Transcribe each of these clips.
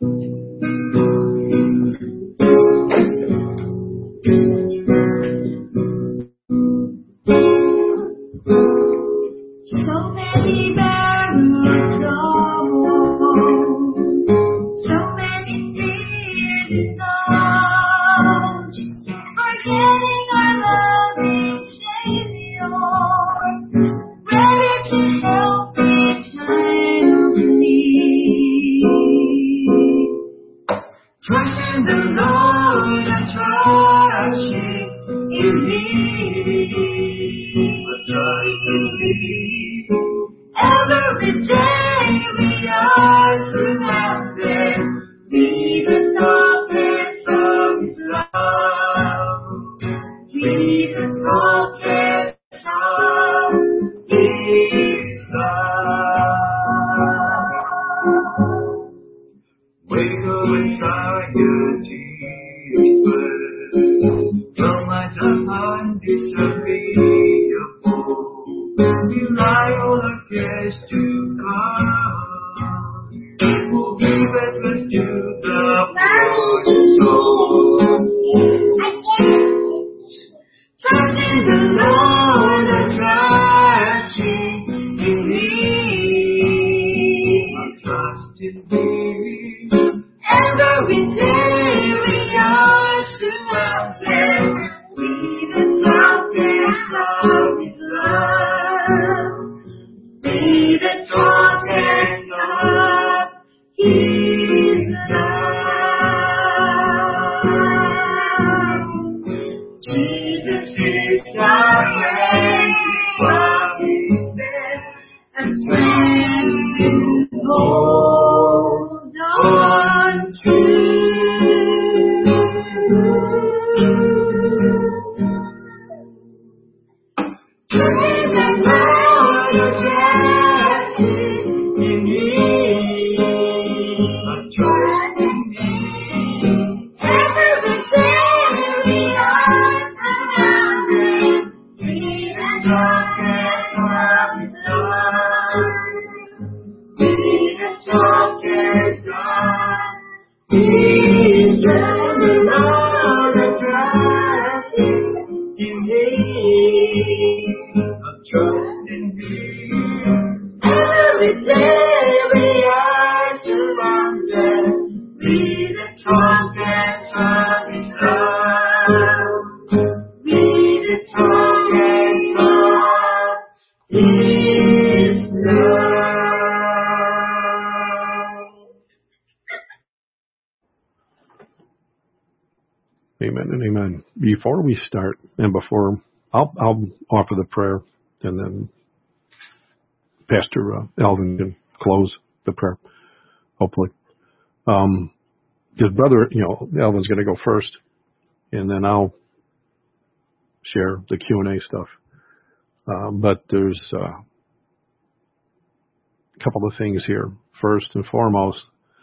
Amen and amen. Before we start, and before I'll offer the prayer, and then Pastor Alvin can close the prayer, hopefully. His brother, Alvin's going to go first, and then I'll share the Q&A stuff. But there's a couple of things here. First and foremost,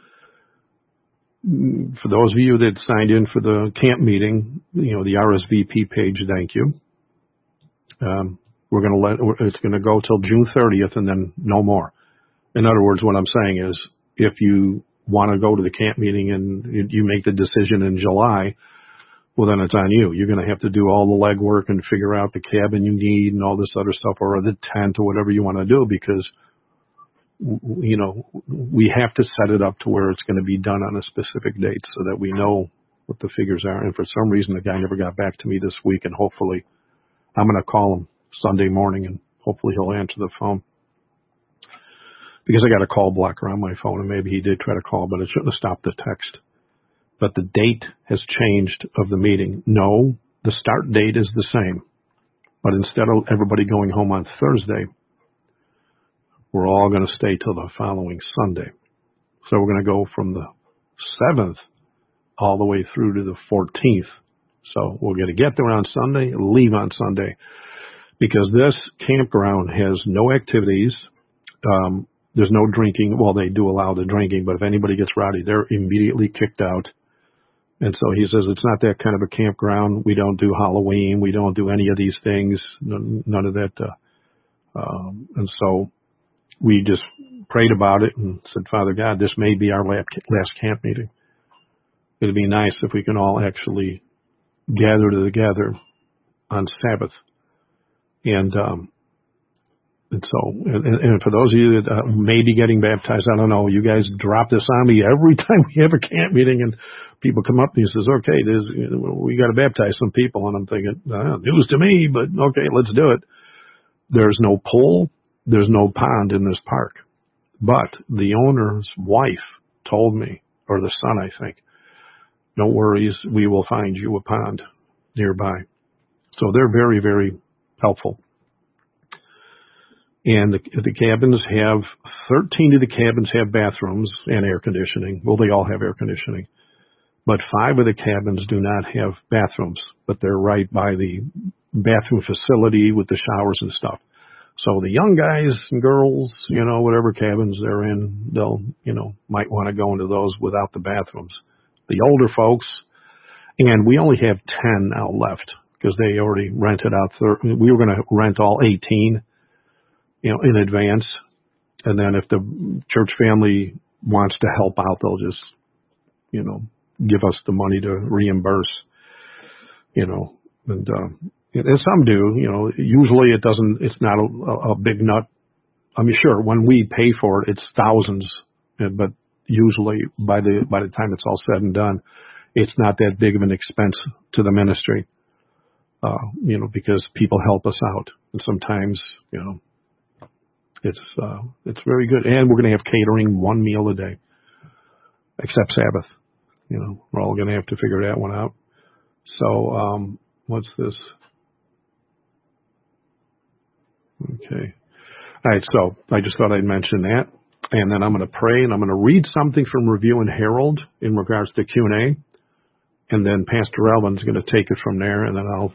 for those of you that signed in for the camp meeting, the RSVP page, thank you. It's going to go till June 30th and then no more. In other words, what I'm saying is if you want to go to the camp meeting and you make the decision in July, well, then it's on you. You're going to have to do all the legwork and figure out the cabin you need and all this other stuff, or the tent or whatever you want to do, because we have to set it up to where it's going to be done on a specific date so that we know what the figures are. And for some reason, the guy never got back to me this week, and hopefully I'm going to call him Sunday morning, and hopefully he'll answer the phone, because I got a call blocker on my phone, and maybe he did try to call, but it shouldn't have stopped the text. But the date has changed of the meeting. No, the start date is the same, but instead of everybody going home on Thursday, we're all going to stay till the following Sunday. So we're going to go from the 7th all the way through to the 14th. So we're going to get there on Sunday, leave on Sunday, because this campground has no activities. There's no drinking. Well, they do allow the drinking, but if anybody gets rowdy, they're immediately kicked out. And so he says it's not that kind of a campground. We don't do Halloween. We don't do any of these things, none of that. And so we just prayed about it and said, Father God, this may be our last camp meeting. It'd be nice if we can all actually gather together on Sabbath. And for those of you that may be getting baptized, I don't know, you guys drop this on me every time we have a camp meeting and people come up and he says, okay, we got to baptize some people. And I'm thinking, news to me, but okay, let's do it. There's no pool. There's no pond in this park. But the owner's wife told me, or the son, I think, no worries, we will find you a pond nearby. So they're very, very helpful. And the cabins have, 13 of the cabins have bathrooms and air conditioning. Well, they all have air conditioning. But 5 of the cabins do not have bathrooms, but they're right by the bathroom facility with the showers and stuff. So the young guys and girls, whatever cabins they're in, they'll, might want to go into those without the bathrooms. The older folks, and we only have 10 now left because they already rented out. We were going to rent all 18, in advance. And then if the church family wants to help out, they'll just, give us the money to reimburse, and some do, usually it's not a big nut. I mean, sure, when we pay for it, it's thousands, but usually by the time it's all said and done, it's not that big of an expense to the ministry, because people help us out. And sometimes, it's very good. And we're going to have catering 1 meal a day, except Sabbath. We're all going to have to figure that one out. So, what's this? Okay. All right. So I just thought I'd mention that. And then I'm going to pray and I'm going to read something from Review and Herald in regards to Q&A. And then Pastor Elvin's going to take it from there. And then I'll,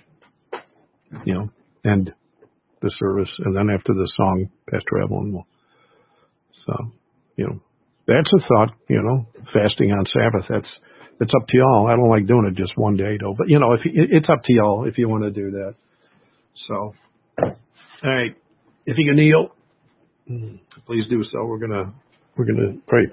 end the service. And then after the song, Pastor Elvin will. So, that's a thought, fasting on Sabbath. It's up to y'all. I don't like doing it just one day though. But, it's up to y'all if you want to do that. So, all right. If you can kneel, please do so. We're gonna pray.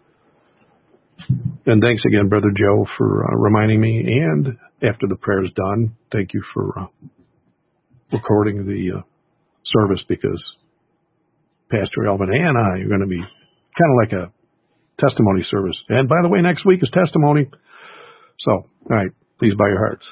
And thanks again, Brother Joe, for reminding me. And after the prayer is done, thank you for recording the service, because Pastor Elvin and I are going to be kind of like a testimony service. And by the way, next week is testimony. So, all right, please bow your hearts.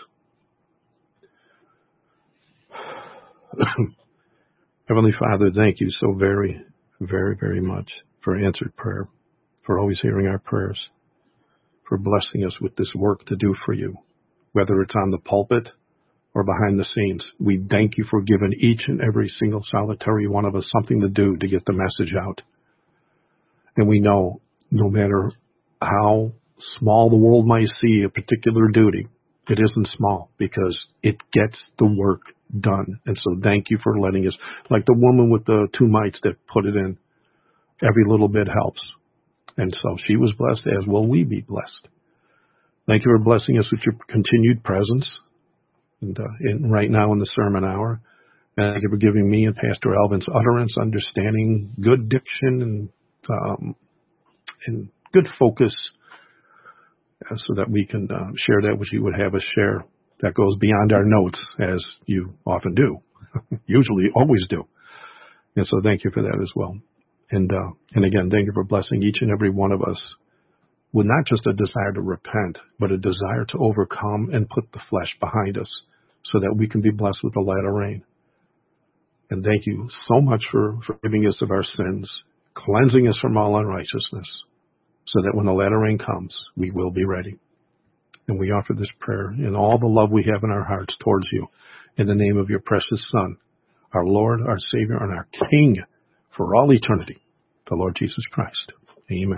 Heavenly Father, thank you so very, very, very much for answered prayer, for always hearing our prayers, for blessing us with this work to do for you, whether it's on the pulpit or behind the scenes. We thank you for giving each and every single solitary one of us something to do to get the message out. And we know no matter how small the world might see a particular duty, it isn't small because it gets the work done. And so thank you for letting us, like the woman with the 2 mites that put it in, every little bit helps. And so she was blessed, as will we be blessed. Thank you for blessing us with your continued presence and right now in the sermon hour. And thank you for giving me and Pastor Elvin's utterance, understanding, good diction, and good focus, so that we can share that which you would have us share. That goes beyond our notes, as you often do, usually always do. And so thank you for that as well. And again, thank you for blessing each and every one of us with not just a desire to repent, but a desire to overcome and put the flesh behind us so that we can be blessed with the latter rain. And thank you so much for forgiving us of our sins, cleansing us from all unrighteousness, so that when the latter rain comes, we will be ready. And we offer this prayer in all the love we have in our hearts towards you, in the name of your precious Son, our Lord, our Savior, and our King for all eternity, the Lord Jesus Christ. Amen.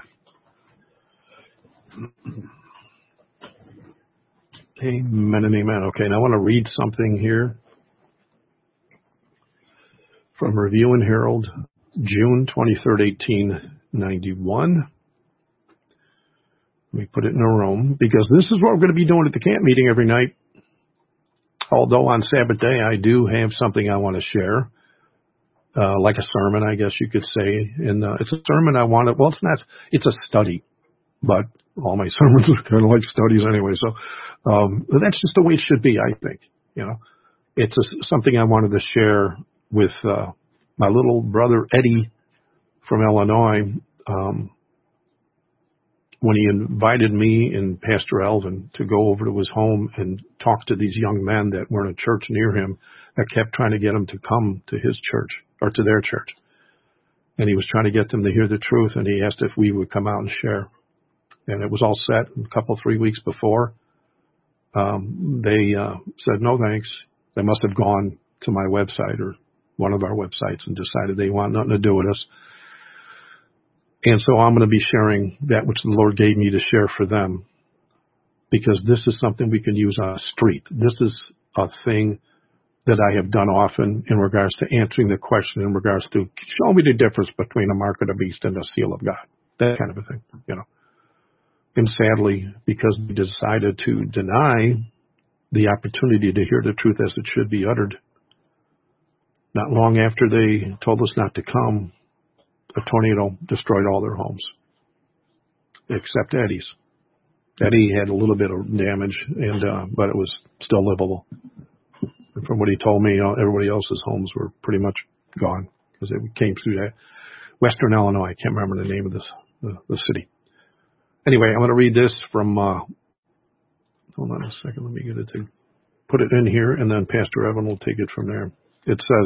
Amen and amen. Okay, now I want to read something here from Review and Herald, June 23rd, 1891. Let me put it in a room, because this is what we're going to be doing at the camp meeting every night. Although on Sabbath day, I do have something I want to share. like a sermon, I guess you could say. And it's a sermon I wanted. Well, it's not. It's a study, but all my sermons are kind of like studies anyway. So that's just the way it should be, I think. It's something I wanted to share with my little brother Eddie from Illinois. When he invited me and Pastor Elvin to go over to his home and talk to these young men that were in a church near him that kept trying to get him to come to his church or to their church. And he was trying to get them to hear the truth, and he asked if we would come out and share. And it was all set a 3 weeks before. They said, no, thanks. They must have gone to my website or one of our websites and decided they want nothing to do with us. And so I'm going to be sharing that which the Lord gave me to share for them, because this is something we can use on the street. This is a thing that I have done often in regards to answering the question in regards to show me the difference between a mark of the beast and a seal of God, that kind of a thing, And sadly, because we decided to deny the opportunity to hear the truth as it should be uttered, not long after they told us not to come, a tornado destroyed all their homes, except Eddie's. Eddie had a little bit of damage, but it was still livable. And from what he told me, everybody else's homes were pretty much gone because it came through that Western Illinois. I can't remember the name of the city. Anyway, I'm going to read this from. Hold on a second. Let me get it to put it in here, and then Pastor Evan will take it from there. It says,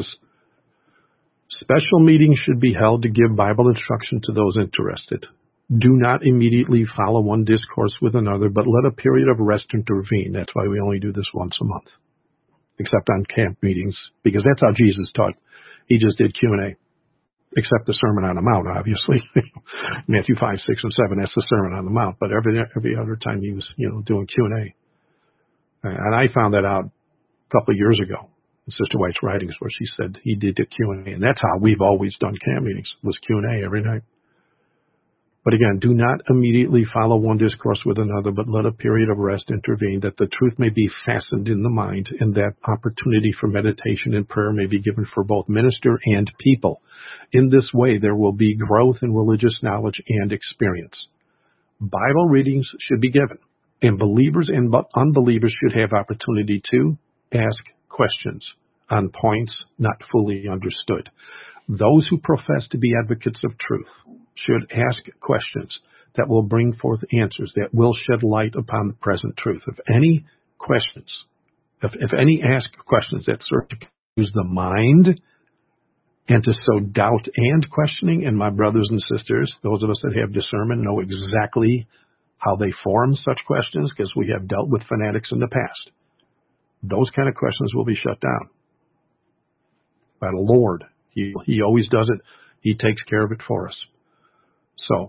special meetings should be held to give Bible instruction to those interested. Do not immediately follow one discourse with another, but let a period of rest intervene. That's why we only do this once a month, except on camp meetings, because that's how Jesus taught. He just did Q&A, except the Sermon on the Mount, obviously. Matthew 5, 6, and 7, that's the Sermon on the Mount. But every other time he was, doing Q&A. And I found that out a couple of years ago. Sister White's writings, where she said he did the Q&A, and that's how we've always done camp meetings, was Q&A every night. But again, do not immediately follow one discourse with another, but let a period of rest intervene, that the truth may be fastened in the mind, and that opportunity for meditation and prayer may be given for both minister and people. In this way, there will be growth in religious knowledge and experience. Bible readings should be given, and believers and unbelievers should have opportunity to ask questions on points not fully understood. Those who profess to be advocates of truth should ask questions that will bring forth answers that will shed light upon the present truth. If any ask questions that serve to confuse the mind and to sow doubt and questioning, and my brothers and sisters, those of us that have discernment, know exactly how they form such questions, because we have dealt with fanatics in the past. Those kind of questions will be shut down by the Lord. He always does it. He takes care of it for us. So,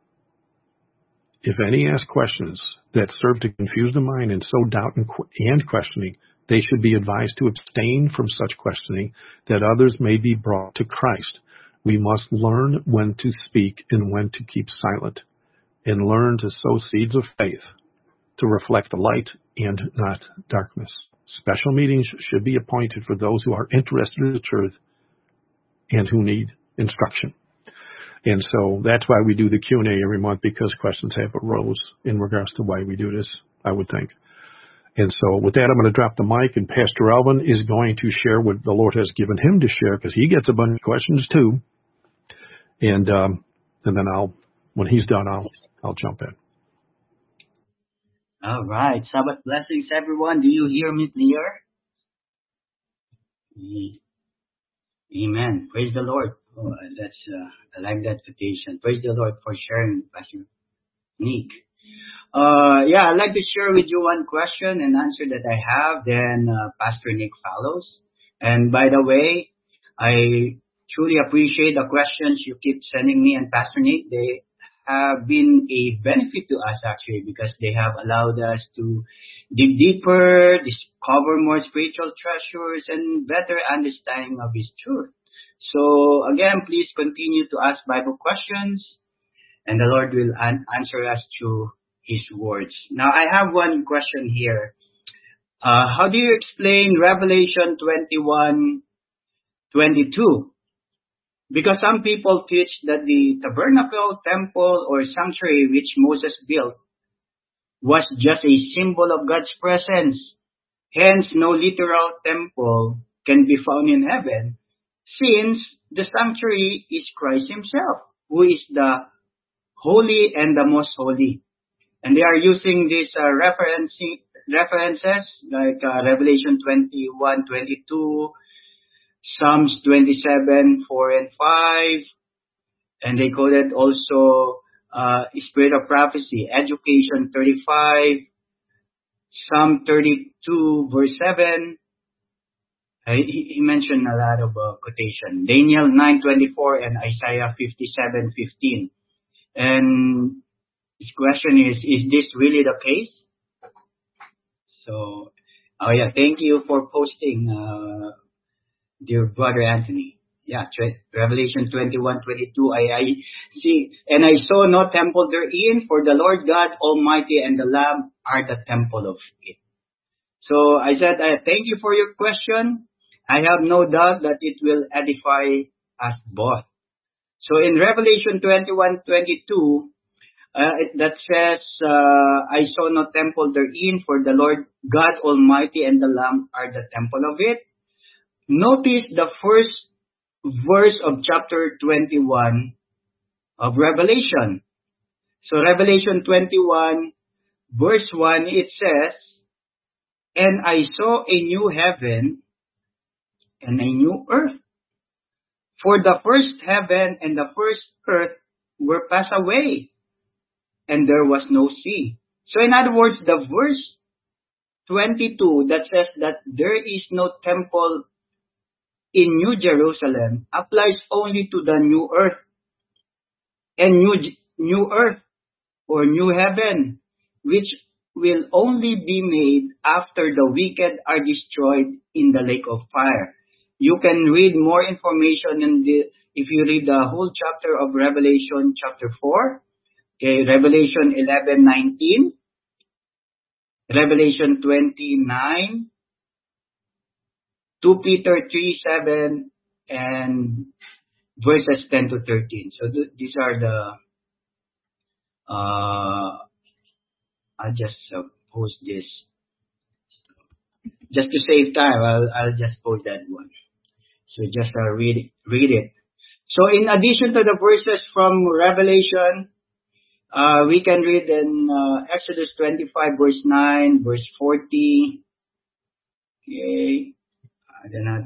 if any ask questions that serve to confuse the mind and sow doubt and questioning, they should be advised to abstain from such questioning, that others may be brought to Christ. We must learn when to speak and when to keep silent, and learn to sow seeds of faith, to reflect the light and not darkness. Special meetings should be appointed for those who are interested in the truth and who need instruction. And so that's why we do the Q&A every month, because questions have arose in regards to why we do this, I would think. And so with that, I'm going to drop the mic, and Pastor Alvin is going to share what the Lord has given him to share, because he gets a bunch of questions too. And then when he's done, I'll jump in. All right. Sabbath blessings, everyone. Do you hear me clear? Amen. Praise the Lord. Oh, I like that quotation. Praise the Lord for sharing, Pastor Nick. I'd like to share with you one question and answer that I have. Then Pastor Nick follows. And by the way, I truly appreciate the questions you keep sending me and Pastor Nick. They have been a benefit to us, actually, because they have allowed us to dig deeper, discover more spiritual treasures, and better understanding of His truth. So again, please continue to ask Bible questions, and the Lord will answer us through His words. Now, I have one question here. How do you explain Revelation 21:22? Because some people teach that the tabernacle, temple, or sanctuary which Moses built was just a symbol of God's presence. Hence, no literal temple can be found in heaven, since the sanctuary is Christ himself, who is the holy and the most holy. And they are using these references like Revelation 21:22, Psalms 27:4 and 5, and they quoted also Spirit of Prophecy, Education 35, Psalm 32 verse 7. He mentioned a lot of quotation. Daniel 9:24 and Isaiah 57:15. And his question is this really the case? So, thank you for posting, dear brother Anthony. Yeah, Revelation 21:22. I see, and I saw no temple therein, for the Lord God Almighty and the Lamb are the temple of it. So I said, thank you for your question. I have no doubt that it will edify us both. So in Revelation 21:22, that says, I saw no temple therein, for the Lord God Almighty and the Lamb are the temple of it. Notice the first verse of chapter 21 of Revelation. So Revelation 21 verse 1, it says, and I saw a new heaven and a new earth. For the first heaven and the first earth were passed away, and there was no sea. So in other words, the verse 22 that says that there is no temple in New Jerusalem applies only to the new earth and new earth or new heaven, which will only be made after the wicked are destroyed in the lake of fire. You can read more information if you read the whole chapter of Revelation chapter 4, Revelation 11:19, Revelation 29, 2 Peter 3:7, and verses 10 to 13. So these are the, I'll just post this. Just to save time, I'll just post that one. So just read it. So in addition to the verses from Revelation, we can read in Exodus 25 verse 9, verse 40. Okay. I'm gonna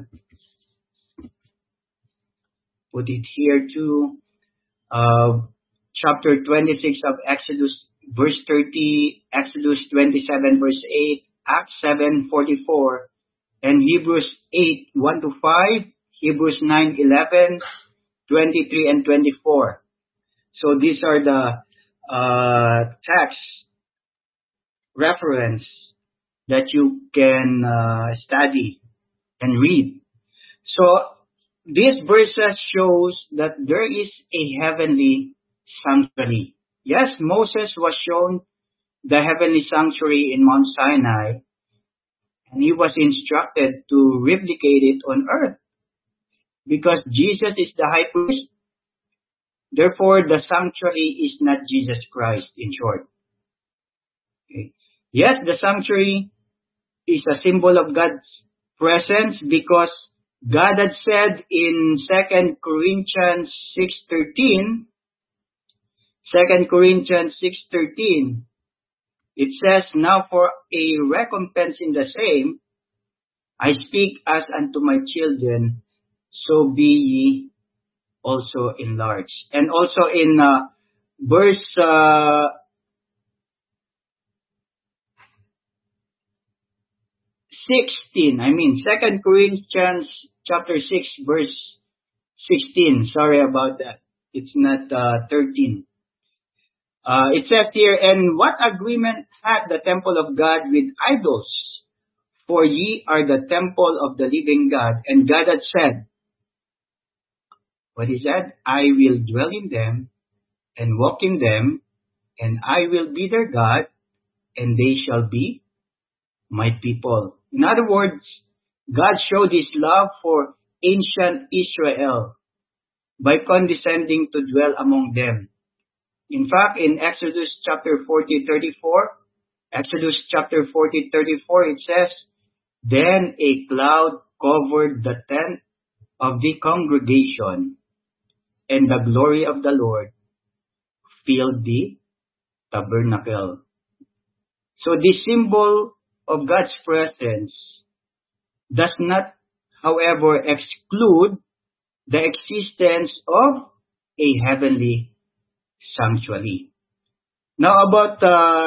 put it here too. Chapter 26 of Exodus, verse 30, Exodus 27 verse 8, Acts 7:44, and Hebrews 8:1 to 5, Hebrews 9:11, 23 and 24. So these are the text reference that you can study and read. So these verses shows that there is a heavenly sanctuary. Yes, Moses was shown the heavenly sanctuary in Mount Sinai, and he was instructed to replicate it on earth because Jesus is the high priest. Therefore, the sanctuary is not Jesus Christ, in short. Okay. Yes, the sanctuary is a symbol of God's presence because God had said in 2 Corinthians 6:13, it says, now for a recompense in the same, I speak as unto my children, so be ye also enlarged. And also in verse 16, 2 Corinthians chapter 6 verse 16. Sorry about that. It's not 13. It says here, and what agreement hath the temple of God with idols? For ye are the temple of the living God. And God had said, what he said, I will dwell in them and walk in them, and I will be their God, and they shall be my people. In other words, God showed his love for ancient Israel by condescending to dwell among them. In fact, in Exodus chapter 40:34, it says, "Then a cloud covered the tent of the congregation, and the glory of the Lord filled the tabernacle." So this symbol of God's presence does not, however, exclude the existence of a heavenly sanctuary. Now about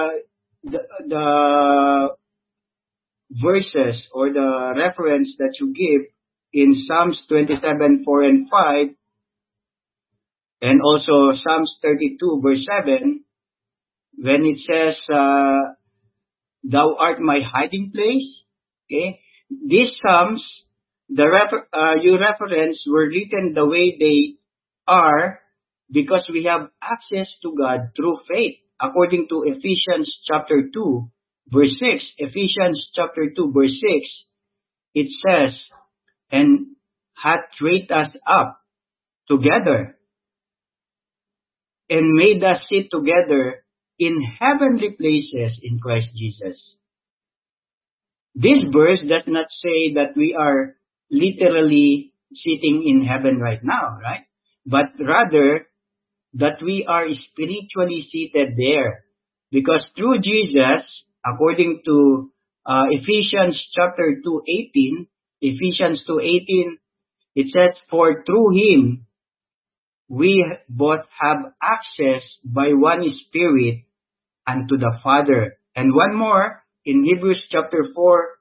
the verses or the reference that you give in Psalms 27:4 and 5, and also Psalms 32 verse 7, when it says, "Thou art my hiding place." Okay, these Psalms, you reference, were written the way they are because we have access to God through faith, according to Ephesians chapter 2 verse 6. Ephesians chapter 2 verse 6, it says, "And hath raised us up together and made us sit together in heavenly places in Christ Jesus." This verse does not say that we are literally sitting in heaven right now, right? But rather that we are spiritually seated there. Because through Jesus, according to Ephesians chapter 2:18, Ephesians 2:18, it says, "For through him we both have access by one Spirit unto the Father." And one more, in Hebrews chapter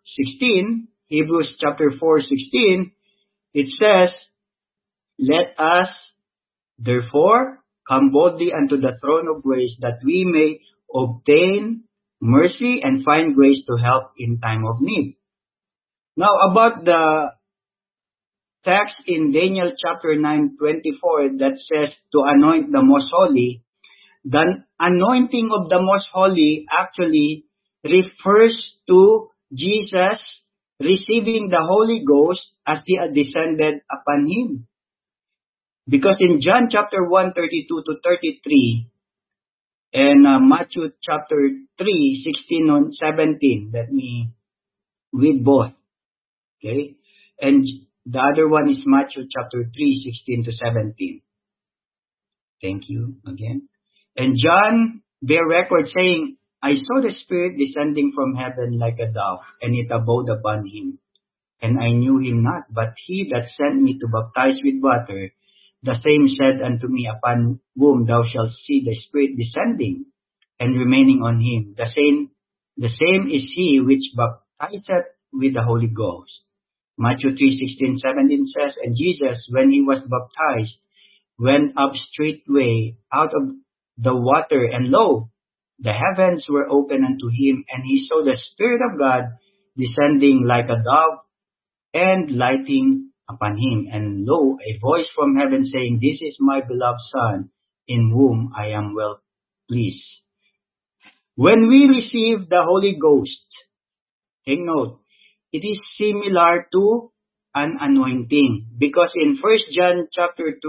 4:16, it says, "Let us therefore come boldly unto the throne of grace, that we may obtain mercy and find grace to help in time of need." Now about the text in Daniel chapter 9:24 that says to anoint the most holy, the anointing of the most holy actually refers to Jesus receiving the Holy Ghost as he descended upon him. Because in John chapter 1:32 to 33 and Matthew chapter 3:16 and 17, let me read both. Okay? And the other one is Matthew chapter 3:16 to 17. Thank you again. "And John bare record, saying, I saw the Spirit descending from heaven like a dove, and it abode upon him. And I knew him not, but he that sent me to baptize with water, the same said unto me, Upon whom thou shalt see the Spirit descending and remaining on him, the same is he which baptizeth with the Holy Ghost." Matthew 3:16-17 says, "And Jesus, when he was baptized, went up straightway out of the water, and lo, the heavens were opened unto him, and he saw the Spirit of God descending like a dove and lighting upon him. And lo, a voice from heaven saying, This is my beloved Son, in whom I am well pleased." When we receive the Holy Ghost, take note, it is similar to an anointing, because in 1 John chapter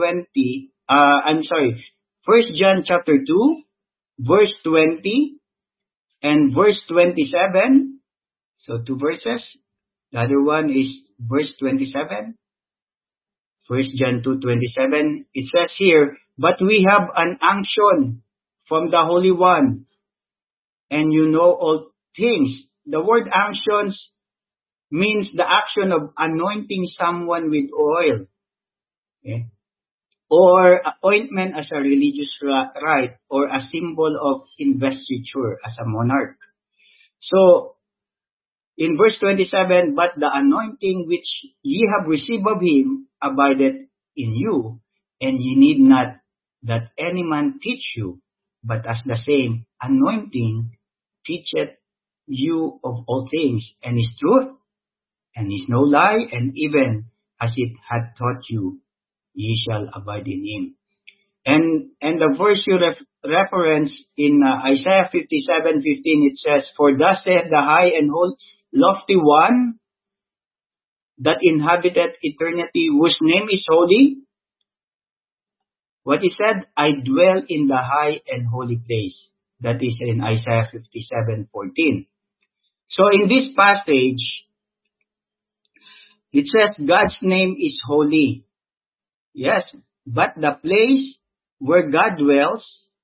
2, verse 20 and verse 27. So 2 verses. The other one is verse 27. 1 John 2:27. It says here, "But we have an unction from the Holy One, and you know all things." The word unctions means the action of anointing someone with oil. Okay? Or appointment as a religious rite, or a symbol of investiture as a monarch. So, in verse 27, "But the anointing which ye have received of him abideth in you, and ye need not that any man teach you, but as the same anointing teacheth you of all things, and is truth, and is no lie, and even as it hath taught you, ye shall abide in him." And the verse you reference in Isaiah 57:15, it says, "For thus saith the high and lofty one that inhabiteth eternity, whose name is holy. What he said, I dwell in the high and holy place. That is in Isaiah 57:14. So in this passage, it says God's name is holy. Yes, but the place where God dwells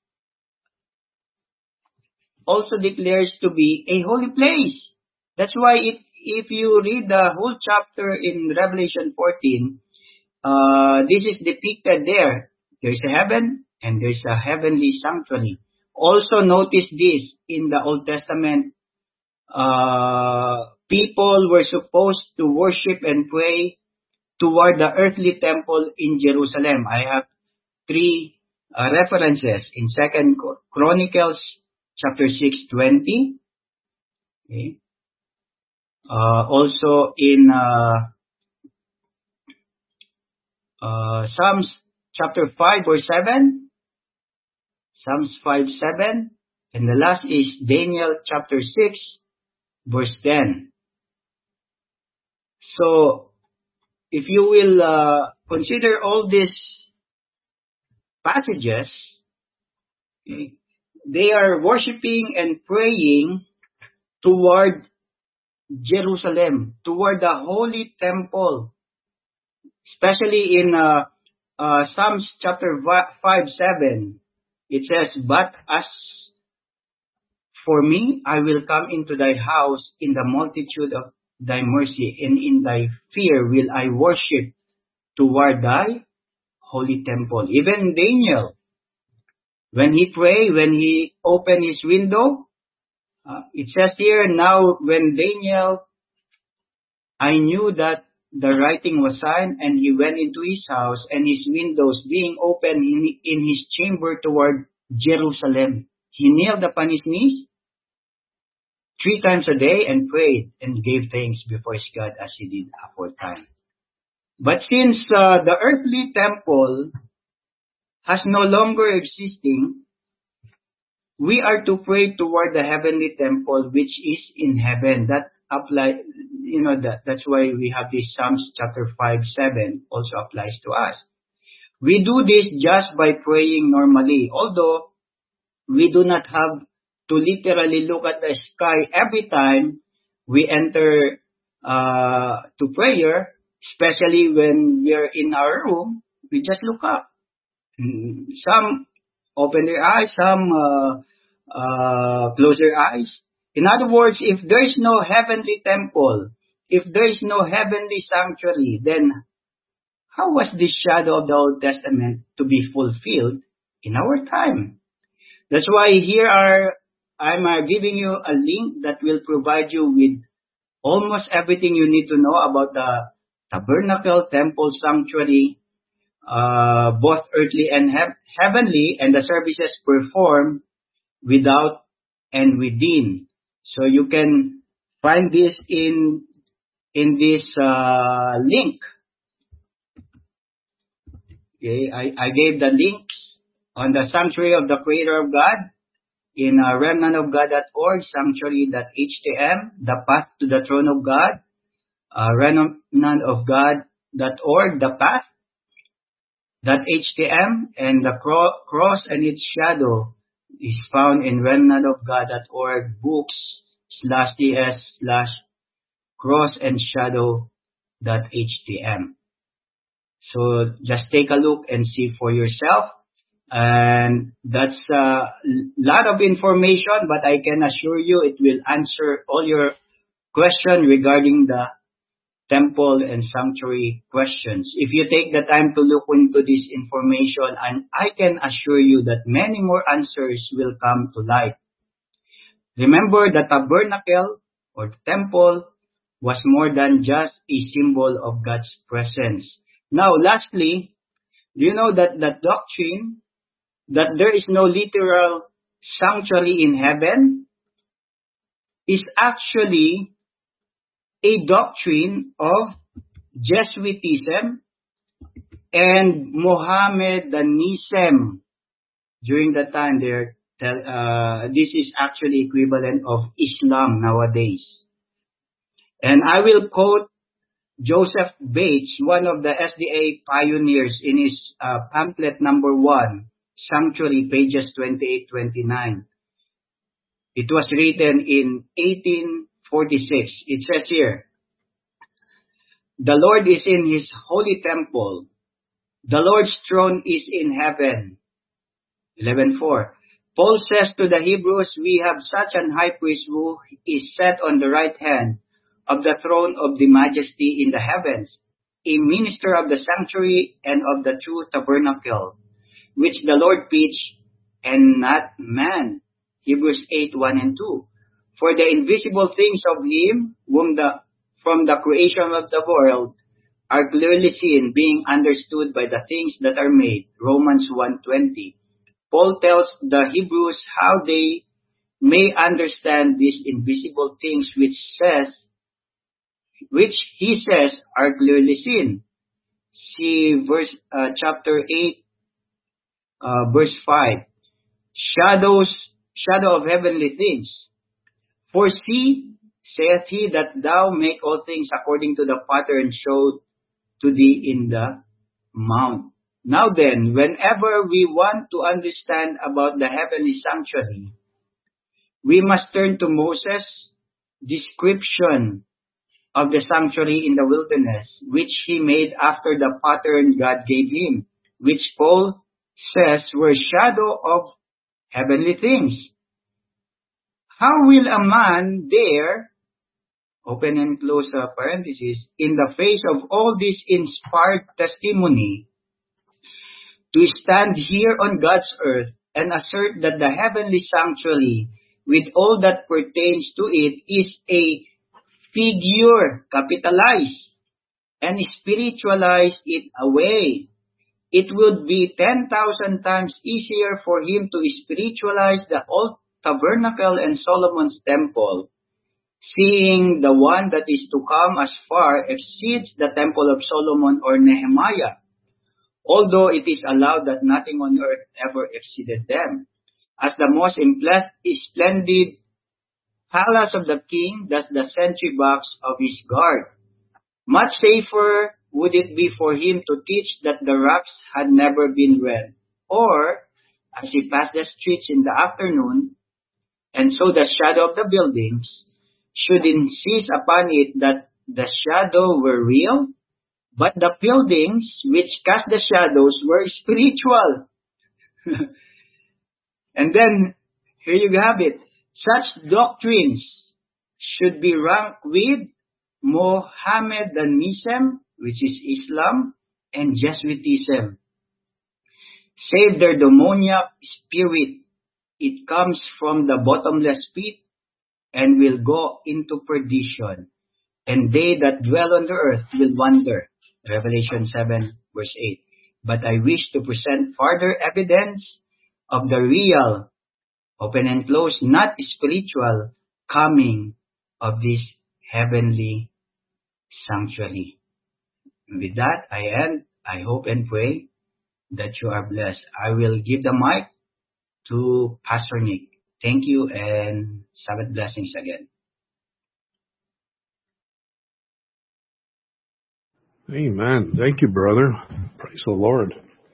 also declares to be a holy place. That's why if you read the whole chapter in Revelation 14, this is depicted there. There's a heaven and there's a heavenly sanctuary. Also notice this in the Old Testament. People were supposed to worship and pray toward the earthly temple in Jerusalem. I have three references in Second Chronicles chapter 6:20. Okay. Also in Psalms chapter 5 verse 7. Psalms 5:7. And the last is Daniel chapter 6 verse 10. So, if you will consider all these passages, okay, they are worshiping and praying toward Jerusalem, toward the holy temple. Especially in Psalms chapter 5:7, it says, But as for me, I will come into thy house in the multitude of thy mercy, and in thy fear will I worship toward thy holy temple. Even Daniel, when he prayed, when he opened his window, it says here, now when Daniel, I knew that the writing was signed, and he went into his house, and his windows being open in his chamber toward Jerusalem. He kneeled upon his knees 3 times a day and prayed and gave thanks before his God as he did aforetime. But since the earthly temple has no longer existing, we are to pray toward the heavenly temple which is in heaven. That apply, that's why we have this Psalms chapter 5:7 also applies to us. We do this just by praying normally, although we do not have to literally look at the sky every time we enter to prayer, especially when we are in our room. We just look up. Some open their eyes, some close their eyes. In other words, if there is no heavenly temple, if there is no heavenly sanctuary, then how was this shadow of the Old Testament to be fulfilled in our time? That's why I'm giving you a link that will provide you with almost everything you need to know about the tabernacle, temple, sanctuary, both earthly and heavenly, and the services performed without and within. So you can find this in this link. Okay, I gave the links on the Sanctuary of the Creator of God in remnantofgod.org, sanctuary.htm, the path to the throne of God, remnantofgod.org, the path.htm, and the cross and its shadow is found in remnantofgod.org, books/ds/cross-and-shadow.htm. So just take a look and see for yourself. And that's a lot of information, but I can assure you it will answer all your questions regarding the temple and sanctuary questions. If you take the time to look into this information, and I can assure you that many more answers will come to light. Remember, the tabernacle or the temple was more than just a symbol of God's presence. Now, lastly, do you know that the doctrine that there is no literal sanctuary in heaven is actually a doctrine of Jesuitism and Mohammedanism. During that time, this is actually equivalent of Islam nowadays. And I will quote Joseph Bates, one of the SDA pioneers, in his pamphlet number 1, Sanctuary, pages 28-29. It was written in 1846. It says here, "The Lord is in his holy temple. The Lord's throne is in heaven." 11:4. Paul says to the Hebrews, "We have such an high priest who is set on the right hand of the throne of the majesty in the heavens, a minister of the sanctuary and of the true tabernacle, which the Lord pitched and not man." Hebrews 8:1 and 2. "For the invisible things of him, from the creation of the world, are clearly seen, being understood by the things that are made." Romans 1:20. Paul tells the Hebrews how they may understand these invisible things which he says are clearly seen. See chapter 8, verse 5. Shadow of heavenly things. "For see, saith he, that thou make all things according to the pattern showed to thee in the mount." Now then, whenever we want to understand about the heavenly sanctuary, we must turn to Moses' description of the sanctuary in the wilderness, which he made after the pattern God gave him, which Paul says were shadow of heavenly things. How will a man dare, open and close parenthesis, in the face of all this inspired testimony, to stand here on God's earth and assert that the heavenly sanctuary, with all that pertains to it, is a figure, capitalized, and spiritualize it away? It would be 10,000 times easier for him to spiritualize the old tabernacle and Solomon's temple, seeing the one that is to come as far exceeds the temple of Solomon or Nehemiah, although it is allowed that nothing on earth ever exceeded them. As the most splendid palace of the king, thus the sentry box of his guard. Much safer would it be for him to teach that the rocks had never been red, or, as he passed the streets in the afternoon, and saw the shadow of the buildings, should insist upon it that the shadow were real, but the buildings which cast the shadows were spiritual. And then, here you have it. Such doctrines should be ranked with Mohammedanism, which is Islam, and Jesuitism. Save their demoniac spirit. It comes from the bottomless pit and will go into perdition. And they that dwell on the earth will wonder. Revelation 7, verse 8. But I wish to present further evidence of the real, open and close, not spiritual, coming of this heavenly sanctuary. With that, I end. I hope and pray that you are blessed. I will give the mic to Pastor Nick. Thank you and Sabbath blessings again. Amen. Thank you, brother. Praise the Lord.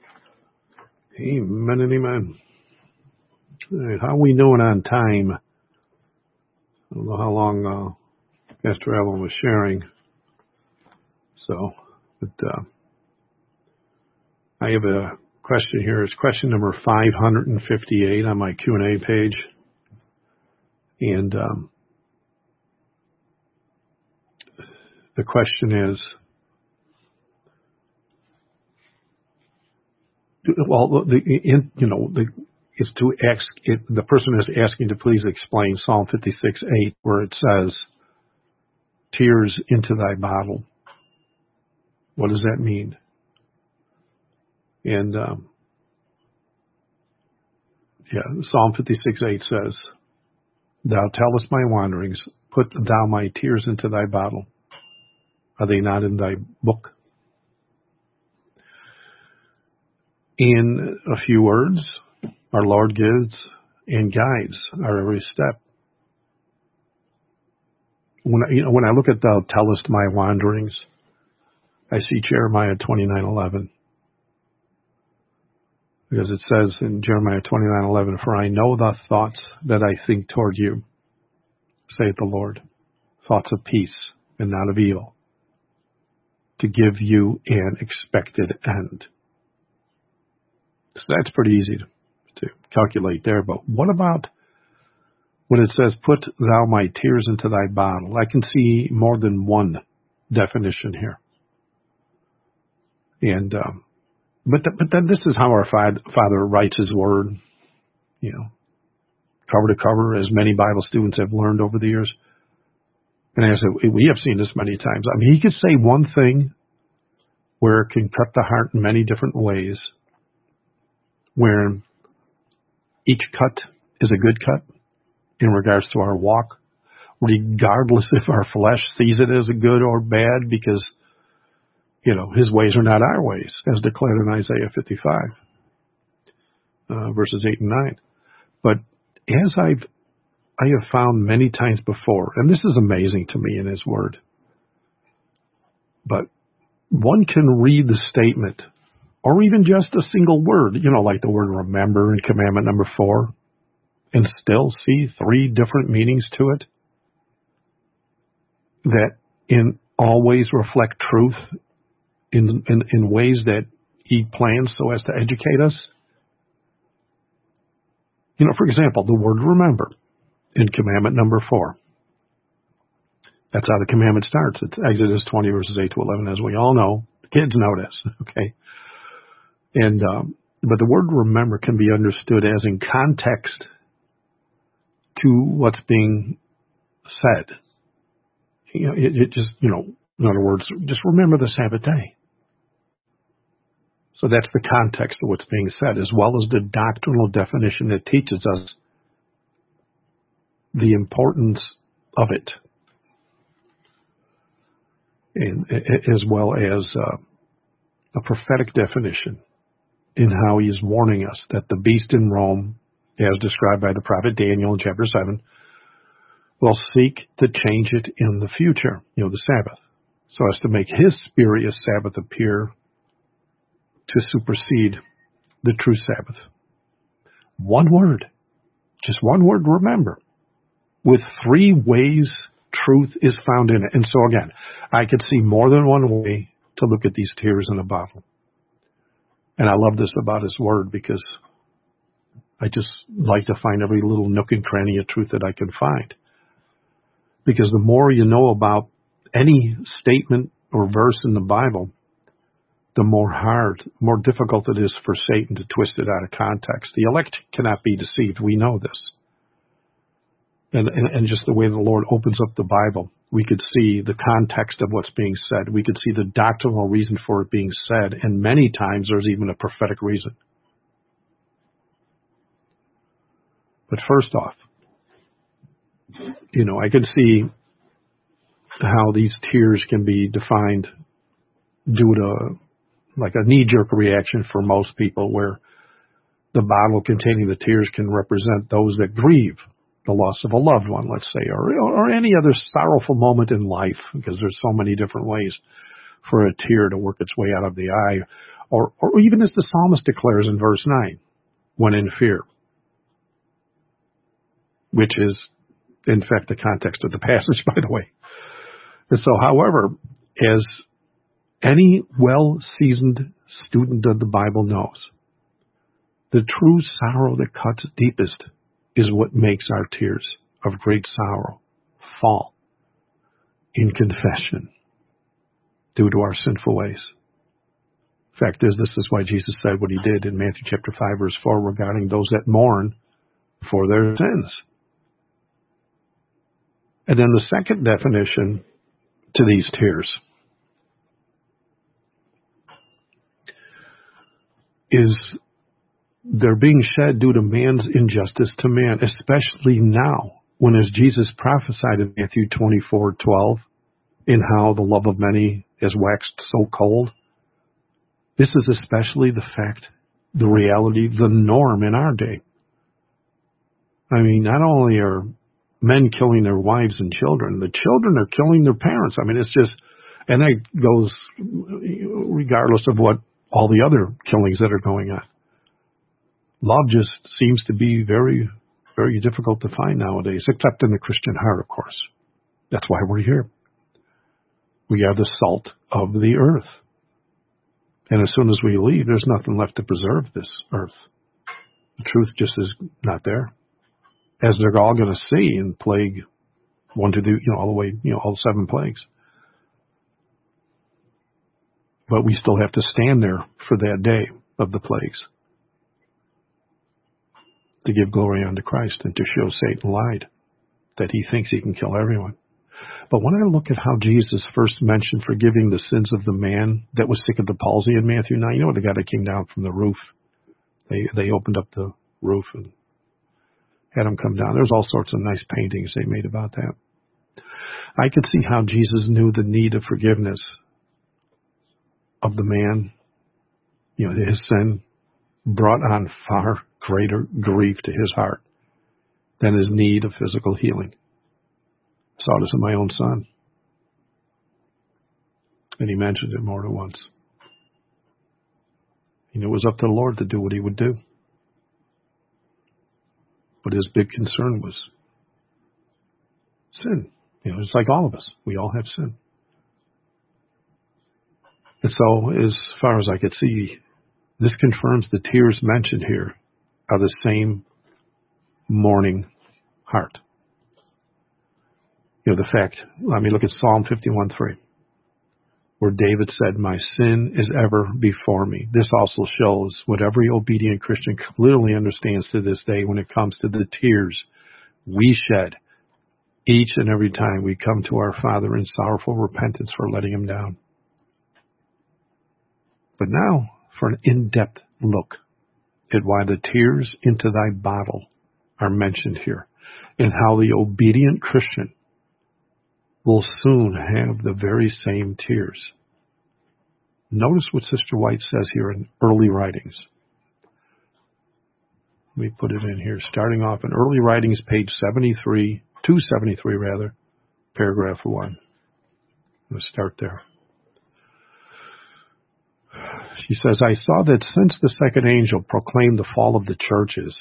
Amen and amen. All right, how are we doing on time? I don't know how long Pastor Allen was sharing. So, but I have a question here. It's question number 558 on my Q&A page. And the question is, well, it's to ask. The person is asking to please explain Psalm 56:8, where it says, "Tears into thy bottle." What does that mean? And Psalm 56:8 says, "Thou tellest my wanderings, put thou my tears into thy bottle. Are they not in thy book?" In a few words, our Lord gives and guides our every step. When I look at "Thou tellest my wanderings," I see Jeremiah 29:11. Because it says in Jeremiah 29:11, "For I know the thoughts that I think toward you, saith the Lord, thoughts of peace and not of evil, to give you an expected end." So that's pretty easy to calculate there. But what about when it says, "Put thou my tears into thy bottle"? I can see more than one definition here. And but then this is how our Father writes His Word, cover to cover, as many Bible students have learned over the years. And as we have seen this many times. I mean, He could say one thing where it can cut the heart in many different ways, where each cut is a good cut in regards to our walk, regardless if our flesh sees it as a good or bad, because, His ways are not our ways, as declared in Isaiah 55, verses 8 and 9. But as I have found many times before, and this is amazing to me in His Word, but one can read the statement, or even just a single word, like the word remember in commandment number 4, and still see 3 different meanings to it that in always reflect truth in ways that He plans so as to educate us. For example, the word remember in commandment number 4. That's how the commandment starts. It's Exodus 20, verses 8 to 11, as we all know. The kids know this, okay? And but the word remember can be understood as in context to what's being said. It just, in other words, just remember the Sabbath day. So that's the context of what's being said, as well as the doctrinal definition that teaches us the importance of it, and as well as a prophetic definition in how He is warning us that the beast in Rome, as described by the prophet Daniel in chapter 7, will seek to change it in the future, the Sabbath, so as to make his spurious Sabbath appear to supersede the true Sabbath. One word, just one word, remember, with 3 ways truth is found in it. And so again, I could see more than one way to look at these tears in a bottle. And I love this about His Word, because I just like to find every little nook and cranny of truth that I can find. Because the more you know about any statement or verse in the Bible, the more difficult it is for Satan to twist it out of context. The elect cannot be deceived. We know this. And just the way the Lord opens up the Bible, we could see the context of what's being said. We could see the doctrinal reason for it being said. And many times there's even a prophetic reason. But first off, I can see how these tears can be defined due to like a knee-jerk reaction for most people, where the bottle containing the tears can represent those that grieve the loss of a loved one, let's say, or any other sorrowful moment in life, because there's so many different ways for a tear to work its way out of the eye, or even as the psalmist declares in verse 9, when in fear, which is, in fact, the context of the passage, by the way. And so, however, as any well-seasoned student of the Bible knows, the true sorrow that cuts deepest is what makes our tears of great sorrow fall in confession due to our sinful ways. Fact is, this is why Jesus said what He did in Matthew chapter 5, verse 4, regarding those that mourn for their sins. And then the second definition to these tears is they're being shed due to man's injustice to man, especially now, when, as Jesus prophesied in Matthew 24:12, in how the love of many has waxed so cold. This is especially the fact, the reality, the norm in our day. I mean, not only are men killing their wives and children, the children are killing their parents. I mean, it's just, And that goes regardless of what all the other killings that are going on. Love just seems to be very, very difficult to find nowadays, except in the Christian heart, of course. That's why we're here. We are the salt of the earth. And as soon as we leave, there's nothing left to preserve this earth. The truth just is not there. As they're all going to see in plague 1 to 2, all the way, all 7 plagues. But we still have to stand there for that day of the plagues to give glory unto Christ and to show Satan lied, that he thinks he can kill everyone. But when I look at how Jesus first mentioned forgiving the sins of the man that was sick of the palsy in Matthew 9, the guy that came down from the roof. They opened up the roof and had him come down. There's all sorts of nice paintings they made about that. I could see how Jesus knew the need of forgiveness of the man. His sin brought on far greater grief to his heart than his need of physical healing. I saw this in my own son. And he mentioned it more than once. He knew it was up to the Lord to do what he would do. But his big concern was sin. It's like all of us. We all have sin. And so, as far as I could see, this confirms the tears mentioned here are the same mourning heart. The fact, let me look at Psalm 51:3, where David said, "My sin is ever before me." This also shows what every obedient Christian clearly understands to this day when it comes to the tears we shed each and every time we come to our Father in sorrowful repentance for letting him down. But now for an in-depth look at why the tears into thy bottle are mentioned here, and how the obedient Christian will soon have the very same tears. Notice what Sister White says here in Early Writings. Let me put it in here. Starting off in Early Writings, page 273, paragraph 1. Let's start there. She says, "I saw that since the second angel proclaimed the fall of the churches,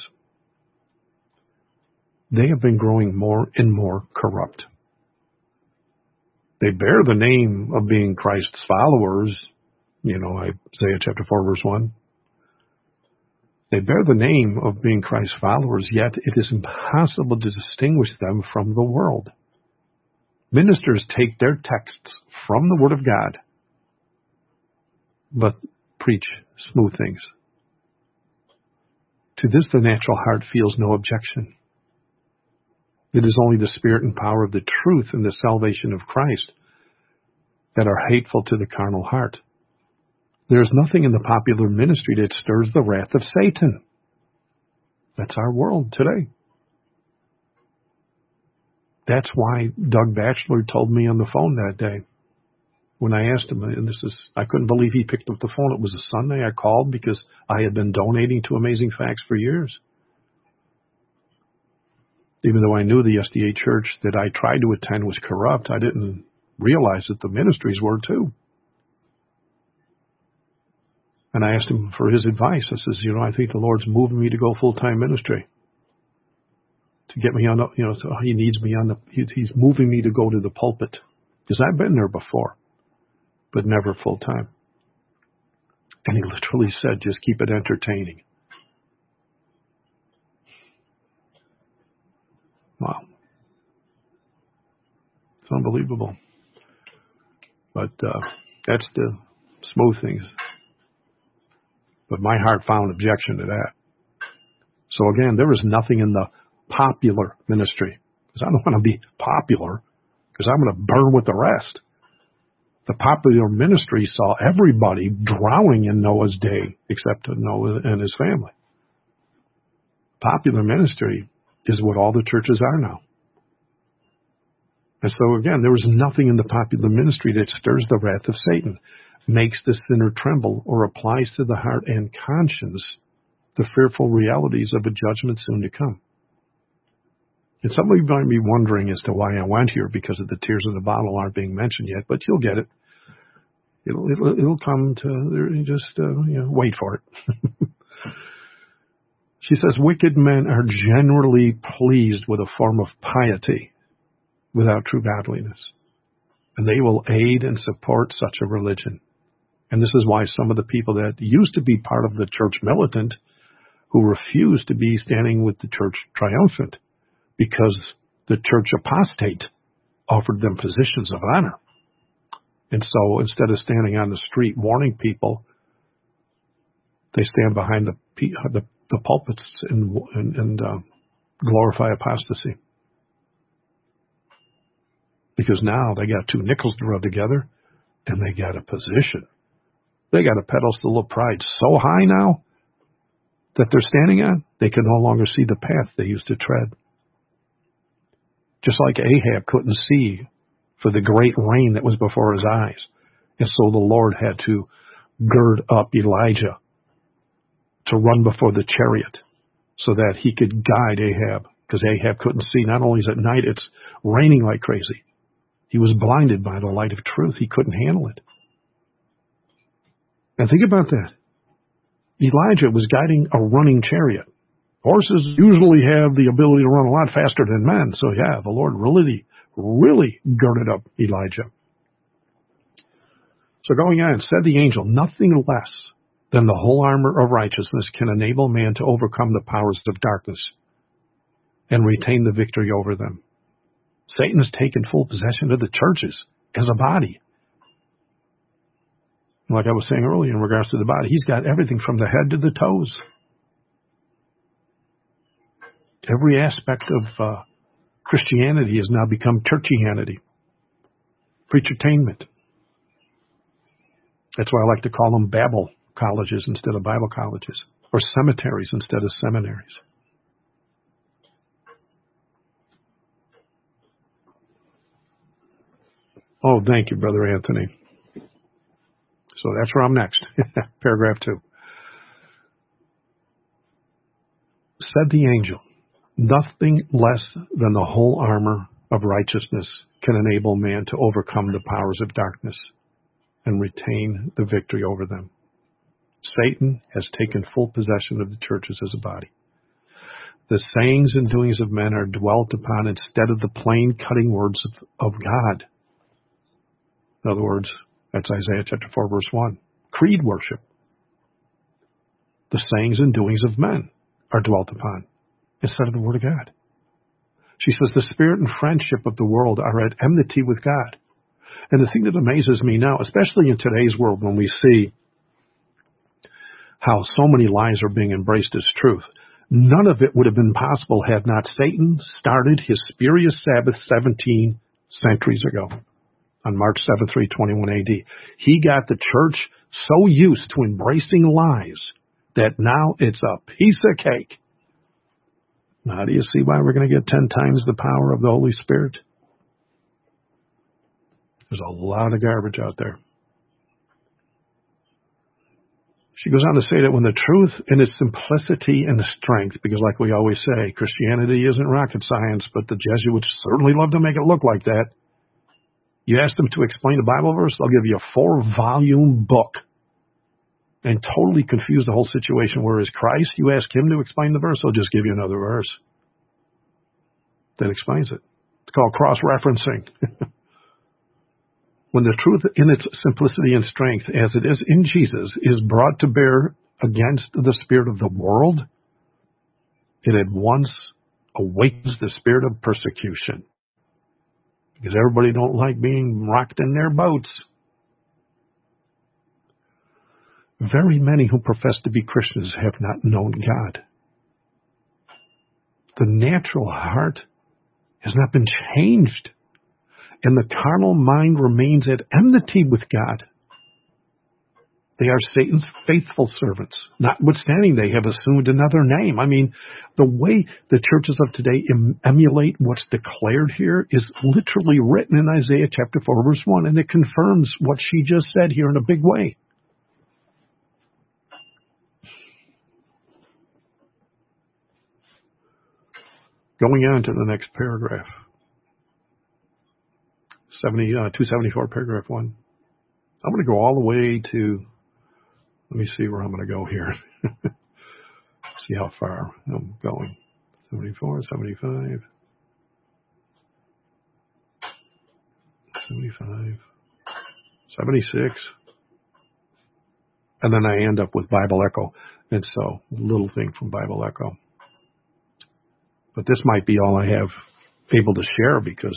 they have been growing more and more corrupt. They bear the name of being Christ's followers, Isaiah chapter 4, verse 1. They bear the name of being Christ's followers, yet it is impossible to distinguish them from the world. Ministers take their texts from the Word of God, but preach smooth things. To this the natural heart feels no objection. It is only the spirit and power of the truth and the salvation of Christ that are hateful to the carnal heart. There is nothing in the popular ministry that stirs the wrath of Satan." That's our world today. That's why Doug Batchelor told me on the phone that day when I asked him, and I couldn't believe he picked up the phone. It was a Sunday. I called because I had been donating to Amazing Facts for years. Even though I knew the SDA church that I tried to attend was corrupt, I didn't realize that the ministries were too. And I asked him for his advice. I says, I think the Lord's moving me to go full-time ministry. To get me on, he needs me on he's moving me to go to the pulpit. Because I've been there before, but never full-time. And he literally said, just keep it entertaining. Wow. It's unbelievable. But that's the smooth things. But my heart found objection to that. So again, there is nothing in the popular ministry. Because I don't want to be popular, because I'm going to burn with the rest. The popular ministry saw everybody drowning in Noah's day, except Noah and his family. Popular ministry is what all the churches are now. And so again, there is nothing in the popular ministry that stirs the wrath of Satan, makes the sinner tremble, or applies to the heart and conscience the fearful realities of a judgment soon to come. And some of you might be wondering as to why I went here, because of the tears in the bottle aren't being mentioned yet, but you'll get it. It'll come to, just, wait for it. She says, wicked men are generally pleased with a form of piety without true godliness, and they will aid and support such a religion. And this is why some of the people that used to be part of the church militant who refused to be standing with the church triumphant, because the church apostate offered them positions of honor. And so instead of standing on the street warning people, they stand behind the pulpits and glorify apostasy. Because now they got two nickels to rub together, and they got a position. They got a pedestal of pride so high now that they're standing on, they can no longer see the path they used to tread. Just like Ahab couldn't see for the great rain that was before his eyes. And so the Lord had to gird up Elijah to run before the chariot so that he could guide Ahab. Because Ahab couldn't see. Not only is it night, it's raining like crazy. He was blinded by the light of truth. He couldn't handle it. And think about that. Elijah was guiding a running chariot. Horses usually have the ability to run a lot faster than men. So yeah, the Lord really girded up Elijah. So going on, said the angel, nothing less than the whole armor of righteousness can enable man to overcome the powers of darkness and retain the victory over them. Satan has taken full possession of the churches as a body. Like I was saying earlier in regards to the body, he's got everything from the head to the toes. Every aspect of Christianity has now become churchianity, preachertainment. That's why I like to call them Babel colleges instead of Bible colleges, or cemeteries instead of seminaries. Oh, thank you, Brother Anthony. So that's where I'm next. Paragraph 2. Said the angel, nothing less than the whole armor of righteousness can enable man to overcome the powers of darkness and retain the victory over them. Satan has taken full possession of the churches as a body. The sayings and doings of men are dwelt upon instead of the plain cutting words of God. In other words, that's Isaiah chapter 4, verse 1. Creed worship. The sayings and doings of men are dwelt upon instead of the Word of God. She says the spirit and friendship of the world are at enmity with God. And the thing that amazes me now, especially in today's world when we see how so many lies are being embraced as truth, none of it would have been possible had not Satan started his spurious Sabbath 17 centuries ago. On March 7, 321 AD. He got the church so used to embracing lies that now it's a piece of cake. Now, do you see why we're going to get 10 times the power of the Holy Spirit? There's a lot of garbage out there. She goes on to say that when the truth in its simplicity and strength, because like we always say, Christianity isn't rocket science, but the Jesuits certainly love to make it look like that. You ask them to explain a Bible verse, they'll give you a 4-volume book and totally confuse the whole situation. Whereas Christ, you ask him to explain the verse, he'll just give you another verse that explains it. It's called cross-referencing. When the truth in its simplicity and strength, as it is in Jesus, is brought to bear against the spirit of the world, it at once awakens the spirit of persecution. Because everybody don't like being rocked in their boats. Very many who profess to be Christians have not known God. The natural heart has not been changed, and the carnal mind remains at enmity with God. They are Satan's faithful servants. Notwithstanding, they have assumed another name. I mean, the way the churches of today emulate what's declared here is literally written in Isaiah chapter 4, verse 1, and it confirms what she just said here in a big way. Going on to the next paragraph. 274, paragraph 1. I'm going to go all the way to, let me see where I'm going to go here. See how far I'm going. 74, 75, 75, 76. And then I end up with Bible Echo. And so, little thing from Bible Echo. But this might be all I have able to share because,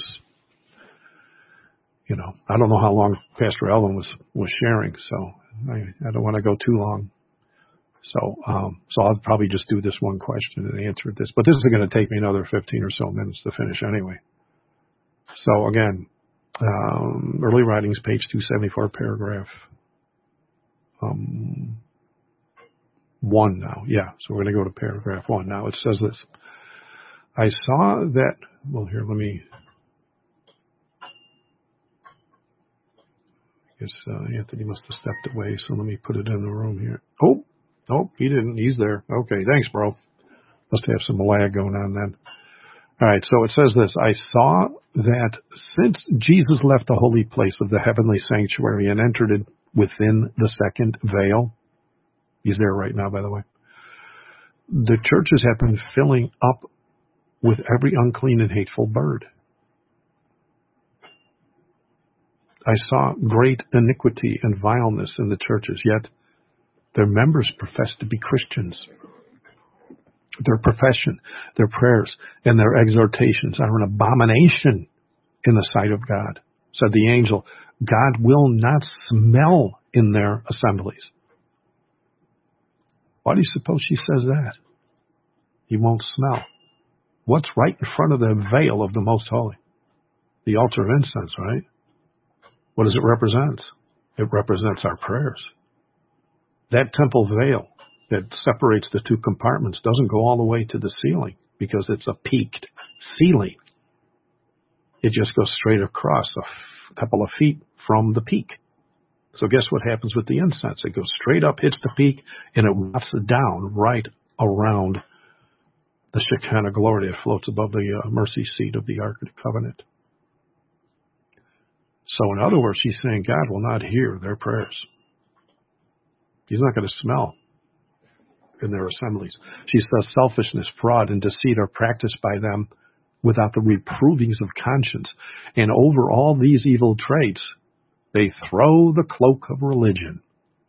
you know, I don't know how long Pastor Elvin was sharing, so I don't want to go too long. So I'll probably just do this one question and answer this. But this is going to take me another 15 or so minutes to finish anyway. So again, early writings, page 274, paragraph 1 now. Yeah, so we're going to go to paragraph 1 now. It says this. I saw that, well, here, let me, I guess Anthony must have stepped away, so let me put it in the room here. Oh, he didn't. He's there. Okay, thanks, bro. Must have some lag going on then. All right, so it says this. I saw that since Jesus left the holy place of the heavenly sanctuary and entered it within the second veil, he's there right now, by the way, the churches have been filling up with every unclean and hateful bird. I saw great iniquity and vileness in the churches, yet their members profess to be Christians. Their profession, their prayers, and their exhortations are an abomination in the sight of God. Said the angel, God will not smell in their assemblies. Why do you suppose she says that? He won't smell. What's right in front of the veil of the Most Holy? The altar of incense, right? What does it represent? It represents our prayers. That temple veil that separates the two compartments doesn't go all the way to the ceiling because it's a peaked ceiling. It just goes straight across a couple of feet from the peak. So guess what happens with the incense? It goes straight up, hits the peak, and it wafts down right around the Shekinah glory that floats above the mercy seat of the Ark of the Covenant. So in other words, she's saying God will not hear their prayers. He's not going to smell in their assemblies. She says selfishness, fraud, and deceit are practiced by them without the reprovings of conscience. And over all these evil traits, they throw the cloak of religion.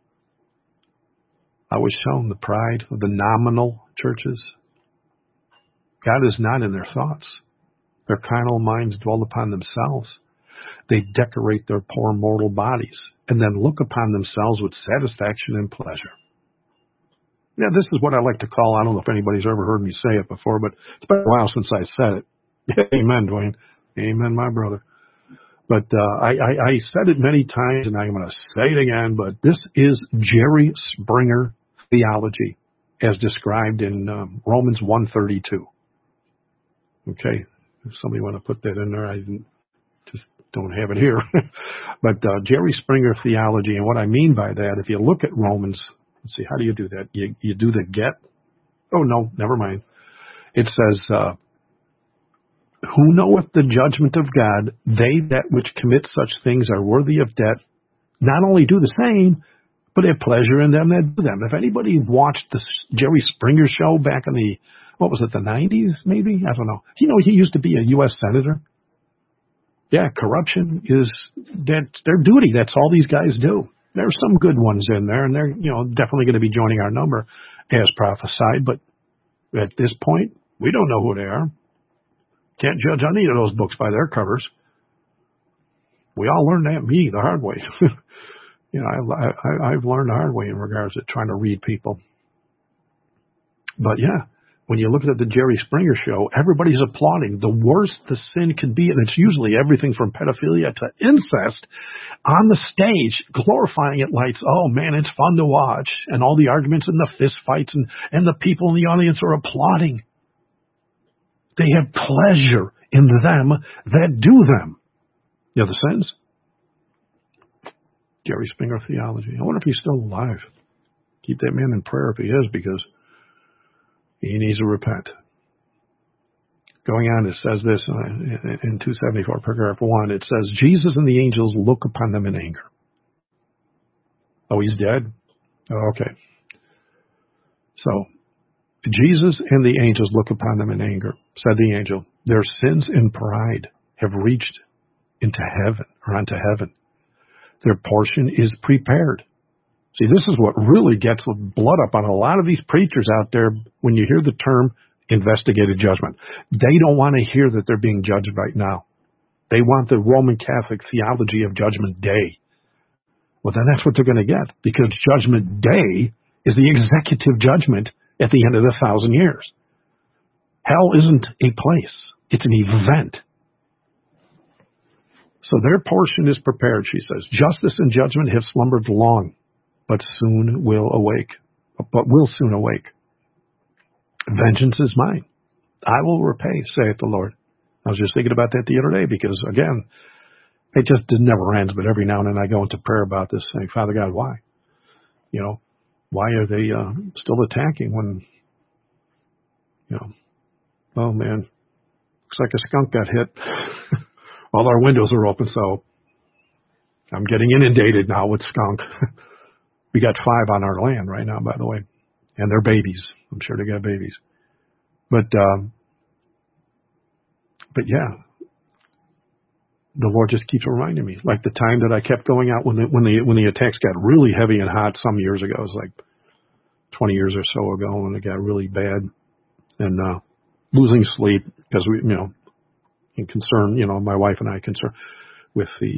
I was shown the pride of the nominal churches. God is not in their thoughts. Their carnal minds dwell upon themselves. They decorate their poor mortal bodies and then look upon themselves with satisfaction and pleasure. Yeah, this is what I like to call, I don't know if anybody's ever heard me say it before, but it's been a while since I said it. Amen, Dwayne. Amen, my brother. But I said it many times, and I'm going to say it again, but this is Jerry Springer theology as described in Romans 1:32. Okay, if somebody want to put that in there, I just don't have it here. But Jerry Springer theology, and what I mean by that, if you look at Romans, let's see, how do you do that? You do the get? Oh, no, never mind. It says, who knoweth the judgment of God? They that which commit such things are worthy of death, not only do the same, but have pleasure in them that do them. If anybody watched the Jerry Springer show back in the, what was it, the 90s maybe? I don't know. You know, he used to be a U.S. Senator. Yeah, corruption is that's their duty. That's all these guys do. There's some good ones in there, and they're, you know, definitely going to be joining our number as prophesied. But at this point, we don't know who they are. Can't judge any of those books by their covers. We all learned that the hard way. You know, I've learned the hard way in regards to trying to read people. But yeah, when you look at the Jerry Springer show, everybody's applauding. The worse the sin can be, and it's usually everything from pedophilia to incest, on the stage, glorifying it like, oh man, it's fun to watch, and all the arguments and the fist fights, and the people in the audience are applauding. They have pleasure in them that do them. You know the sense? Jerry Springer theology. I wonder if he's still alive. Keep that man in prayer if he is, because he needs to repent. Going on, it says this in 274, paragraph 1. It says, Jesus and the angels look upon them in anger. Oh, he's dead? Okay. So Jesus and the angels look upon them in anger. Said the angel, their sins and pride have reached into heaven, or unto heaven. Their portion is prepared. See, this is what really gets the blood up on a lot of these preachers out there when you hear the term investigated judgment. They don't want to hear that they're being judged right now. They want the Roman Catholic theology of Judgment Day. Well, then that's what they're going to get, because Judgment Day is the executive judgment at the end of the 1,000 years. Hell isn't a place. It's an event. So their portion is prepared, she says. Justice and judgment have slumbered long, but will soon awake. Vengeance is mine. I will repay, saith the Lord. I was just thinking about that the other day because, again, it just never ends, but every now and then I go into prayer about this saying, Father God, why? You know, why are they still attacking when, you know, oh man, looks like a skunk got hit. All our windows are open, so I'm getting inundated now with skunk. We got 5 on our land right now, by the way, and they're babies. I'm sure they got babies. But yeah, the Lord just keeps reminding me. Like the time that I kept going out when the attacks got really heavy and hot some years ago. It was like 20 years or so ago when it got really bad, and losing sleep because we, you know, in concern, you know, my wife and I concerned with the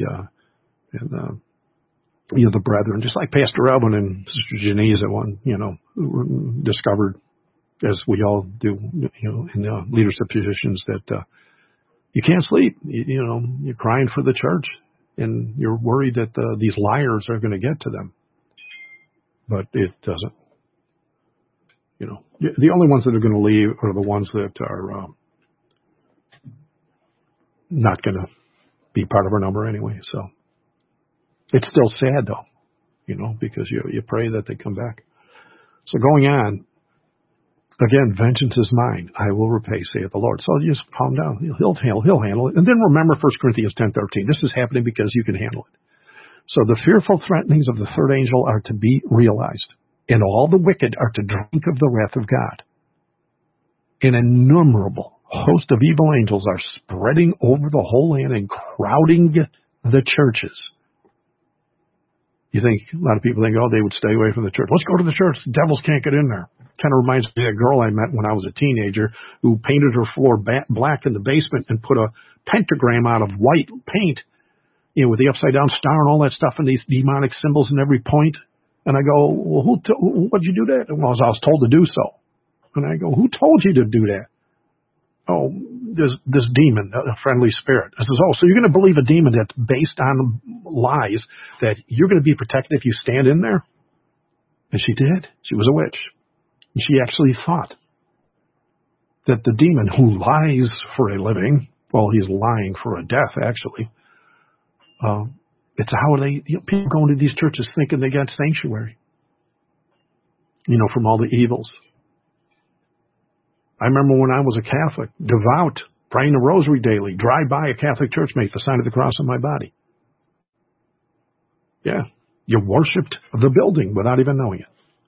you know, the brethren, just like Pastor Elvin and Sister Janice at one, you know, discovered, as we all do, you know, in leadership positions, that you can't sleep. You know, you're crying for the church, and you're worried that these liars are going to get to them. But it doesn't. You know, the only ones that are going to leave are the ones that are not going to be part of our number anyway. So it's still sad, though, you know, because you pray that they come back. So going on, again, vengeance is mine. I will repay, saith the Lord. So you just calm down. He'll handle it. And then remember 1 Corinthians 10:13. This is happening because you can handle it. So the fearful threatenings of the third angel are to be realized, and all the wicked are to drink of the wrath of God. An innumerable host of evil angels are spreading over the whole land and crowding the churches. You think, a lot of people think, oh, they would stay away from the church. Let's go to the church. The devils can't get in there. Kind of reminds me of a girl I met when I was a teenager who painted her floor black in the basement and put a pentagram out of white paint, you know, with the upside down star and all that stuff and these demonic symbols in every point. And I go, well, what'd you do that? Well, I was told to do so. And I go, who told you to do that? Oh, this demon, a friendly spirit. I says, oh, so you're going to believe a demon that's based on lies that you're going to be protected if you stand in there? And she did. She was a witch. And she actually thought that the demon who lies for a living, well, he's lying for a death, actually. It's how people go into these churches thinking they got sanctuary, you know, from all the evils. I remember when I was a Catholic, devout, praying the rosary daily, drive by a Catholic church, make the sign of the cross on my body. Yeah, you worshipped the building without even knowing it.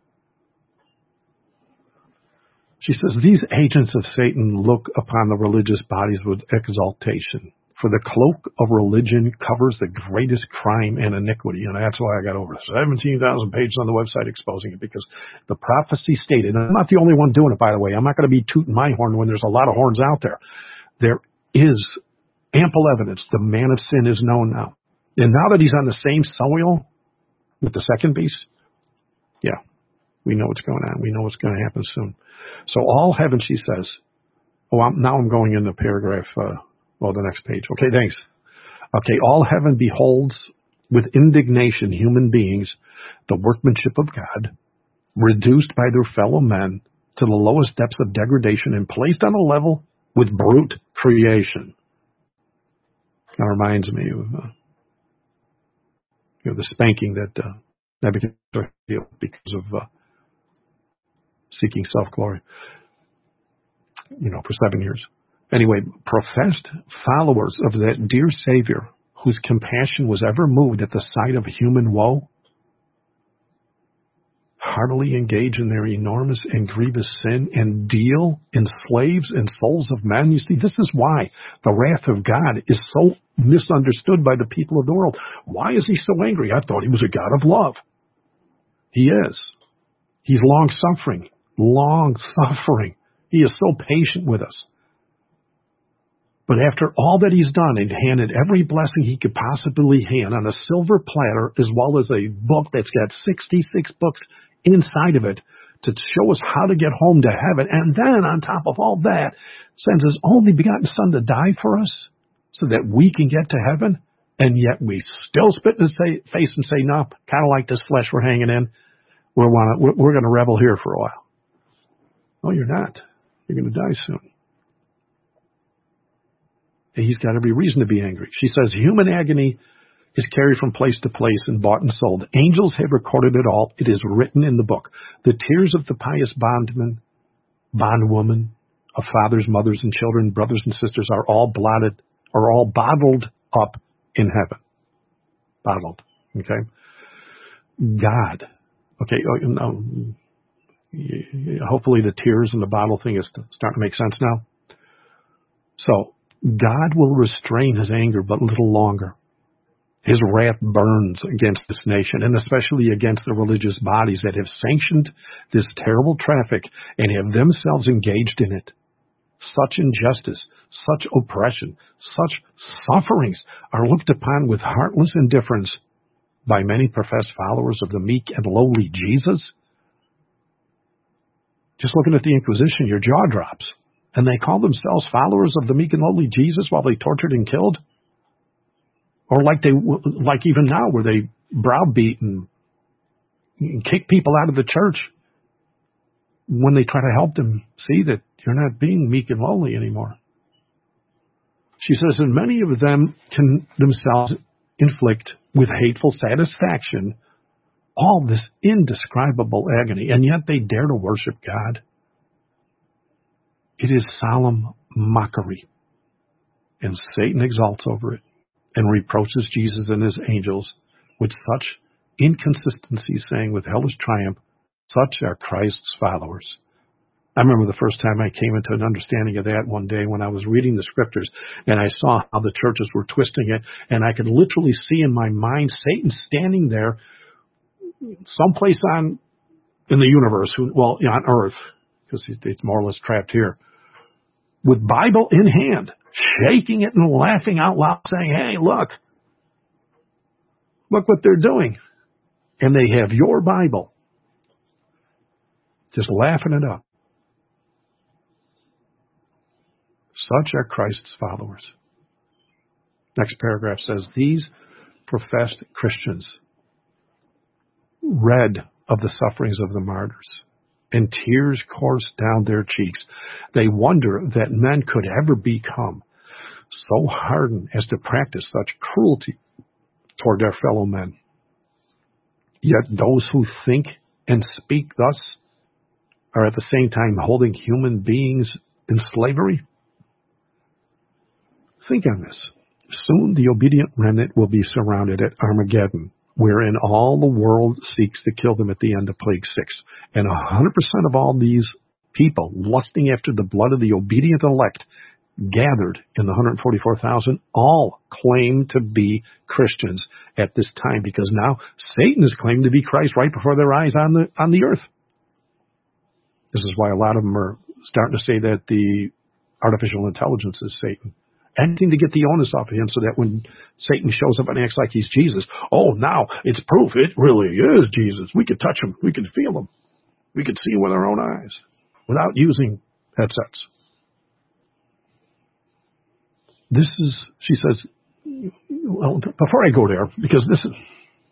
She says, these agents of Satan look upon the religious bodies with exaltation, for the cloak of religion covers the greatest crime and iniquity. And that's why I got over 17,000 pages on the website exposing it, because the prophecy stated, and I'm not the only one doing it, by the way. I'm not going to be tooting my horn when there's a lot of horns out there. There is ample evidence. The man of sin is known now. And now that he's on the same soil with the second beast, yeah, we know what's going on. We know what's going to happen soon. So all heaven, she says, now I'm going in the paragraph, the next page. Okay, thanks. Okay, all heaven beholds with indignation human beings, the workmanship of God, reduced by their fellow men to the lowest depths of degradation and placed on a level with brute creation. That reminds me of the spanking that Nebuchadnezzar did because of seeking self-glory, for 7 years. Anyway, professed followers of that dear Savior, whose compassion was ever moved at the sight of human woe, heartily engage in their enormous and grievous sin and deal in slaves and souls of men. You see, this is why the wrath of God is so misunderstood by the people of the world. Why is he so angry? I thought he was a God of love. He is. He's long-suffering. Long-suffering. He is so patient with us. But after all that he's done and handed every blessing he could possibly hand on a silver platter, as well as a book that's got 66 books inside of it to show us how to get home to heaven, and then on top of all that, sends his only begotten Son to die for us so that we can get to heaven, and yet we still spit in his face and say, no, kind of like this flesh we're hanging in. We're going to revel here for a while. No, you're not. You're going to die soon. And he's got every reason to be angry. She says, human agony is carried from place to place and bought and sold. Angels have recorded it all. It is written in the book. The tears of the pious bondman, bondwoman, of fathers, mothers, and children, brothers and sisters are all bottled up in heaven. Bottled. Okay? God. Okay, no, hopefully the tears and the bottle thing is starting to make sense now. So, God will restrain his anger but little longer. His wrath burns against this nation, and especially against the religious bodies that have sanctioned this terrible traffic and have themselves engaged in it. Such injustice, such oppression, such sufferings are looked upon with heartless indifference by many professed followers of the meek and lowly Jesus. Just looking at the Inquisition, your jaw drops. And they call themselves followers of the meek and lowly Jesus while they tortured and killed? Or like even now, where they browbeat and kick people out of the church when they try to help them see that you're not being meek and lowly anymore. She says, and many of them can themselves inflict with hateful satisfaction all this indescribable agony, and yet they dare to worship God. It is solemn mockery, and Satan exalts over it and reproaches Jesus and his angels with such inconsistency, saying with hellish triumph, such are Christ's followers. I remember the first time I came into an understanding of that one day when I was reading the scriptures and I saw how the churches were twisting it, and I could literally see in my mind Satan standing there someplace in the universe, on earth, because it's more or less trapped here, with Bible in hand, shaking it and laughing out loud, saying, hey, look what they're doing. And they have your Bible, just laughing it up. Such are Christ's followers. Next paragraph says, these professed Christians read of the sufferings of the martyrs, and tears course down their cheeks. They wonder that men could ever become so hardened as to practice such cruelty toward their fellow men. Yet those who think and speak thus are at the same time holding human beings in slavery. Think on this. Soon the obedient remnant will be surrounded at Armageddon, wherein all the world seeks to kill them at the end of Plague 6. And 100% of all these people lusting after the blood of the obedient elect gathered in the 144,000 all claim to be Christians at this time, because now Satan is claiming to be Christ right before their eyes on the earth. This is why a lot of them are starting to say that the artificial intelligence is Satan. Anything to get the onus off of him so that when Satan shows up and acts like he's Jesus, oh, now it's proof it really is Jesus. We could touch him. We could feel him. We could see him with our own eyes without using headsets. This is, she says, well, before I go there, because this is,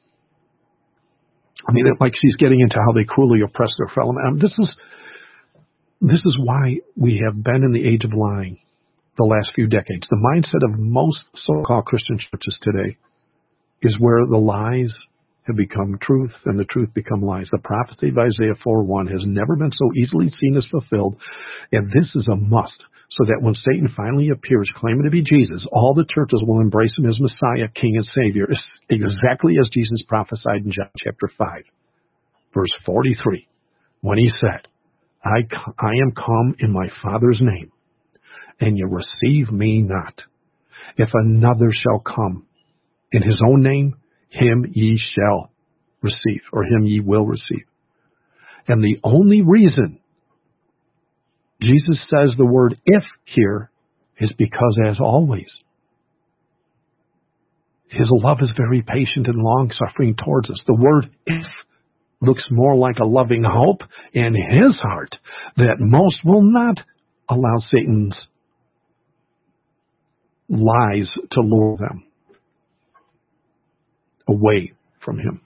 like she's getting into how they cruelly oppress their fellow man. This is why we have been in the age of lying the last few decades. The mindset of most so-called Christian churches today is where the lies have become truth and the truth become lies. The prophecy of Isaiah 4:1 has never been so easily seen as fulfilled, and this is a must, so that when Satan finally appears claiming to be Jesus, all the churches will embrace him as Messiah, King, and Savior, exactly as Jesus prophesied in John chapter 5. Verse 43, when he said, I am come in my Father's name, and ye receive me not. If another shall come in his own name, him ye shall receive, or him ye will receive. And the only reason Jesus says the word if here is because, as always, his love is very patient and long-suffering towards us. The word if looks more like a loving hope in his heart that most will not allow Satan's lies to lure them away from him.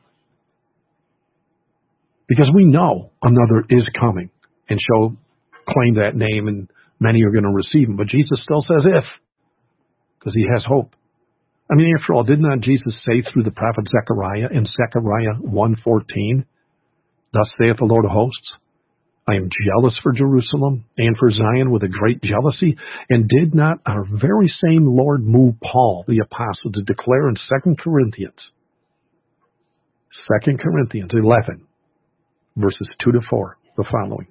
Because we know another is coming and shall claim that name, and many are going to receive him. But Jesus still says if, because he has hope. I mean, after all, did not Jesus say through the prophet Zechariah in Zechariah 1:14, thus saith the Lord of hosts, I am jealous for Jerusalem and for Zion with a great jealousy. And did not our very same Lord move Paul, the apostle, to declare in 2 Corinthians 11, verses 2-4, the following.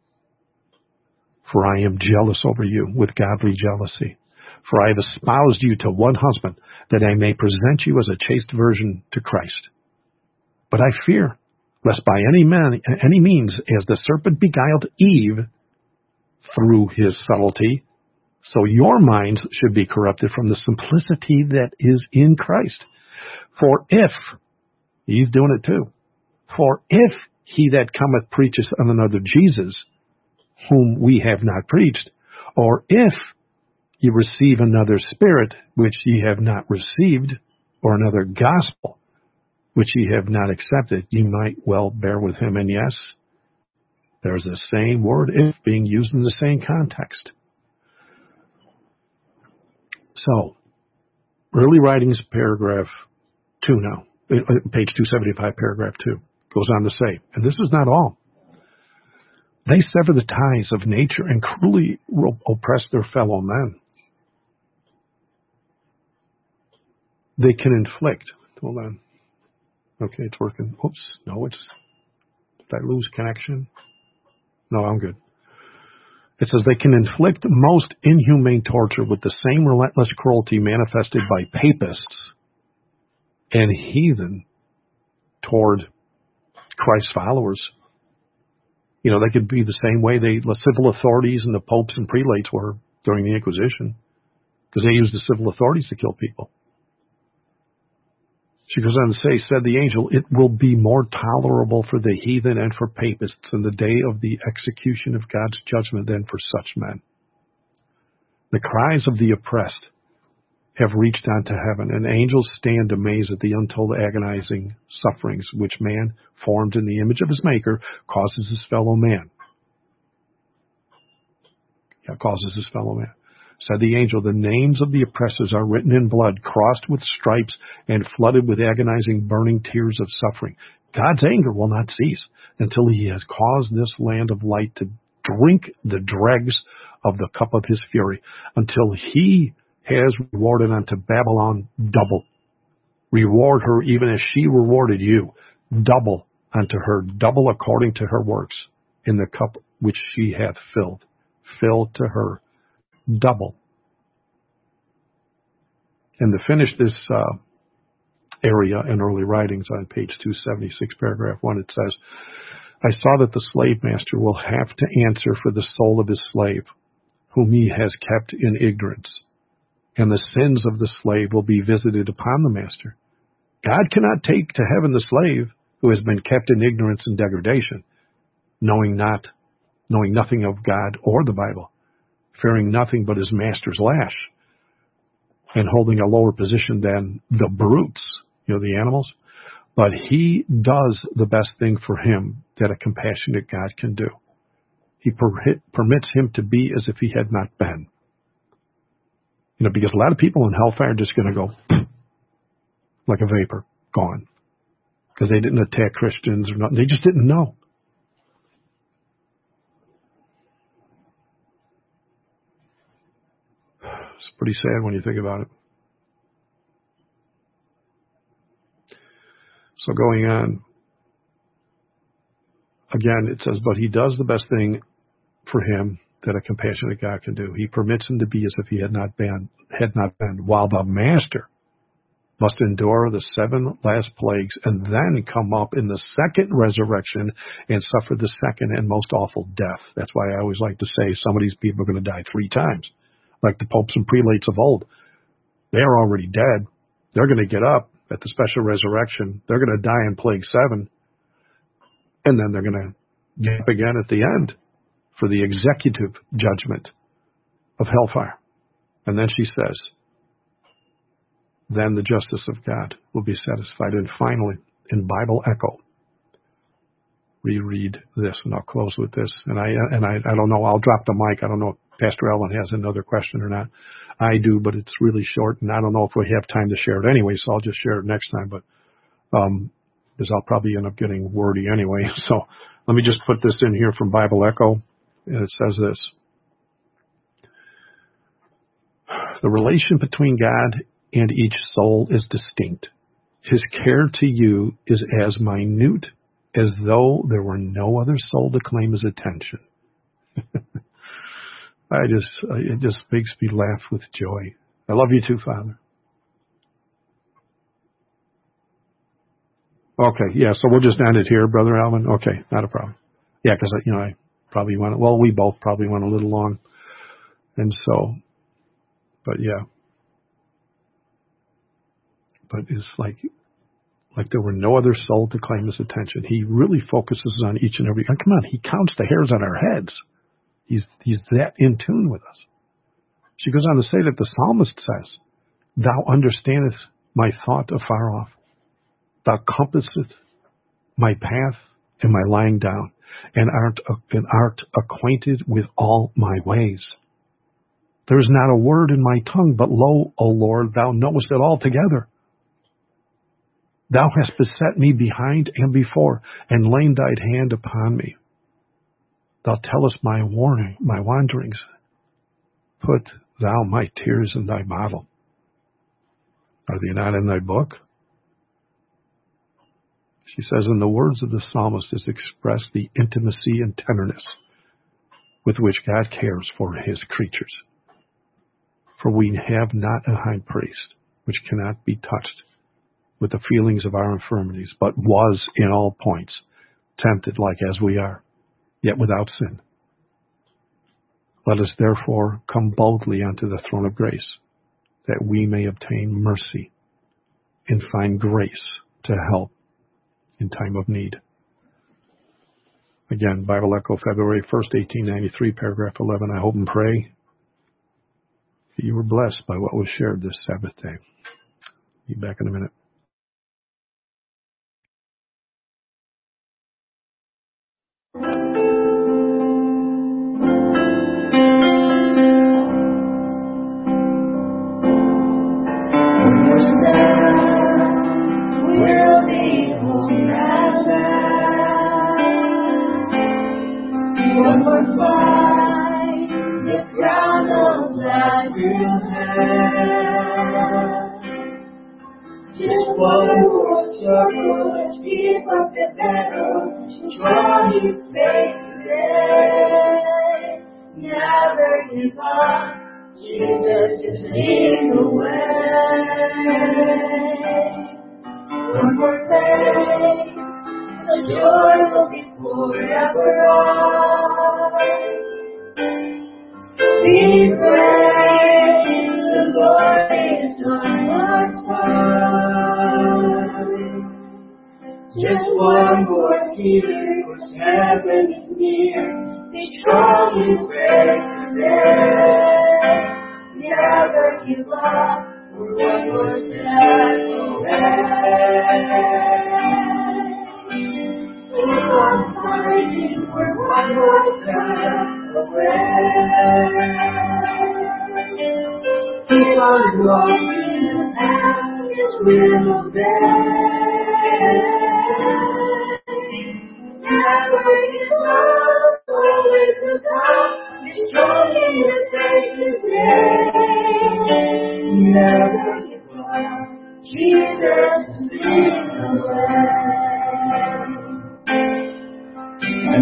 For I am jealous over you with godly jealousy. For I have espoused you to one husband, that I may present you as a chaste virgin to Christ. But I fear, lest by any means, as the serpent beguiled Eve through his subtlety, so your minds should be corrupted from the simplicity that is in Christ. For if, he's doing it too, for if he that cometh preacheth on another Jesus, whom we have not preached, or if ye receive another spirit, which ye have not received, or another gospel, which ye have not accepted, ye might well bear with him. And yes, there's the same word if being used in the same context. So, early writings, paragraph 2 now, page 275, paragraph 2, goes on to say, and this is not all. They sever the ties of nature and cruelly oppress their fellow men. They can inflict. Hold on. Okay, it's working. Oops. No, did I lose connection? No, I'm good. It says they can inflict most inhumane torture with the same relentless cruelty manifested by papists and heathen toward Christ's followers. You know, they could be the same way the civil authorities and the popes and prelates were during the Inquisition, because they used the civil authorities to kill people. She goes on to say, said the angel, it will be more tolerable for the heathen and for papists in the day of the execution of God's judgment than for such men. The cries of the oppressed have reached unto heaven, and angels stand amazed at the untold agonizing sufferings which man, formed in the image of his Maker, causes his fellow man. Said the angel, the names of the oppressors are written in blood, crossed with stripes, and flooded with agonizing, burning tears of suffering. God's anger will not cease until he has caused this land of light to drink the dregs of the cup of his fury, until he has rewarded unto Babylon double. Reward her even as she rewarded you, double unto her, double according to her works, in the cup which she hath filled. Fill to her double. And to finish this area in early writings on page 276, paragraph 1, it says, I saw that the slave master will have to answer for the soul of his slave, whom he has kept in ignorance, and the sins of the slave will be visited upon the master. God cannot take to heaven the slave who has been kept in ignorance and degradation, knowing nothing of God or the Bible, fearing nothing but his master's lash, and holding a lower position than the brutes, the animals. But he does the best thing for him that a compassionate God can do. He permits him to be as if he had not been. Because a lot of people in hellfire are just going to go like a vapor, gone. Because they didn't attack Christians or nothing. They just didn't know. It's pretty sad when you think about it. So going on, again, it says, but he does the best thing for him that a compassionate God can do. He permits him to be as if he had not been, while the master must endure the 7 last plagues and then come up in the second resurrection and suffer the second and most awful death. That's why I always like to say some of these people are going to die 3 times, like the popes and prelates of old. They are already dead. They're going to get up at the special resurrection. They're going to die in plague 7, and then they're going to get up again at the end for the executive judgment of hellfire. And then she says, then the justice of God will be satisfied. And finally, in Bible Echo, reread this, and I'll close with this. And I don't know, I'll drop the mic. I don't know if Pastor Allen has another question or not. I do, but it's really short, and I don't know if we have time to share it anyway, so I'll just share it next time. But because I'll probably end up getting wordy anyway. So let me just put this in here from Bible Echo, and it says this. The relation between God and each soul is distinct. His care to you is as minute as though there were no other soul to claim his attention. It just makes me laugh with joy. I love you too, Father. Okay, yeah, so we'll just end it here, Brother Alvin. Okay, not a problem. Yeah, because, I probably went, well, we both probably went a little long. And so, but yeah. But it's like there were no other soul to claim his attention. He really focuses on each and every. Come on, he counts the hairs on our heads. He's that in tune with us. She goes on to say that the psalmist says, "Thou understandest my thought afar off. Thou compassest my path and my lying down, and art acquainted with all my ways. There is not a word in my tongue, but lo, O Lord, thou knowest it altogether. Thou hast beset me behind and before, and laid thine hand upon me. Thou tellest my wanderings. Put thou my tears in thy bottle. Are they not in thy book?" She says, in the words of the psalmist is expressed the intimacy and tenderness with which God cares for his creatures. For we have not a high priest which cannot be touched with the feelings of our infirmities, but was in all points tempted like as we are, yet without sin. Let us therefore come boldly unto the throne of grace, that we may obtain mercy and find grace to help in time of need. Again, Bible Echo, February 1st, 1893, paragraph 11. I hope and pray that you were blessed by what was shared this Sabbath day. Be back in a minute.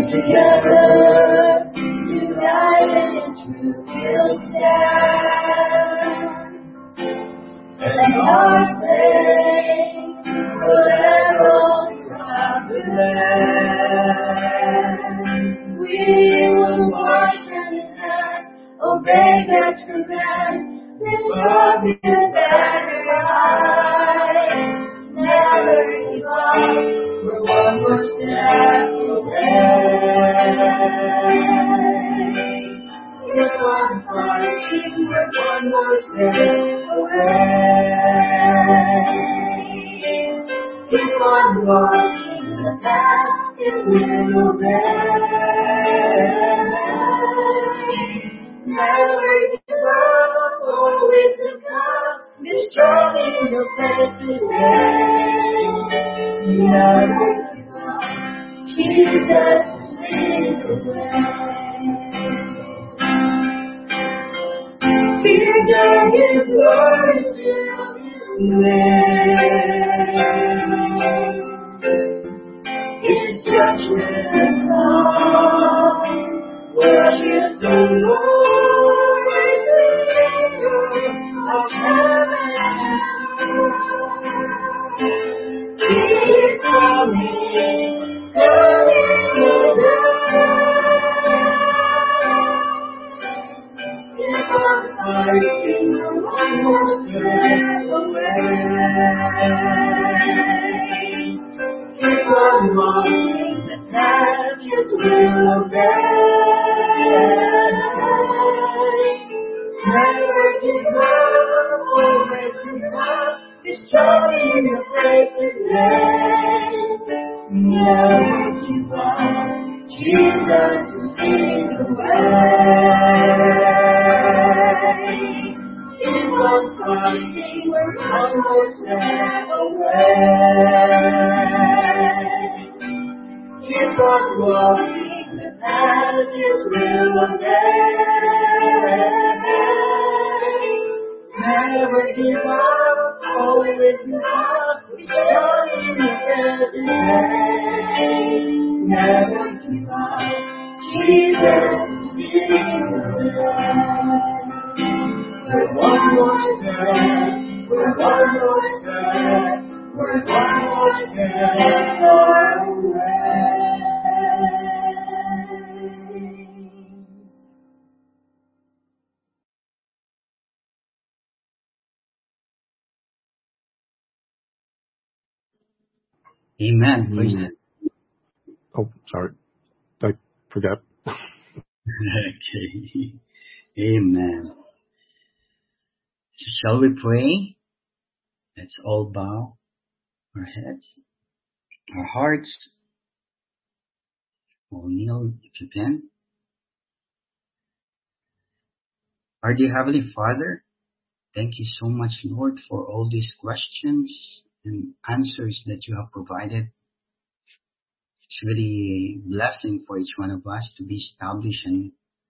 together, united in truth will stand. And our faith will echo throughout the land. We will wash and obey God's command. Lift up His banner high. Never give up. We're one more step away. We're one fighting. We're one more step away. Keep on walking the path and we'll obey. Never give up, always look up, be strong in your faith today. Never give up, Jesus is the way. Fear that His word will live. His judgment has come. Worship the Lord with the angels of heaven. He is coming, coming again. If I'm fighting, one more step away. Keep on walking the path you will obey. Never give up, always give up. Be strong in your faith today. Never give up, Jesus is the way. Keep on fighting, we're almost there away. Keep on walking the path you will obey. Never give up, always give up. Be strong in your faith today. Never give up, Jesus is the way. We're one more step, we're one more step, we're one more step away. Amen. Amen. Oh, sorry. I forgot. Okay. Amen. So shall we pray? Let's all bow our heads, our hearts. Or kneel if you can. Our dear Heavenly Father, thank you so much, Lord, for all these questions and answers that you have provided. It's really a blessing for each one of us to be established and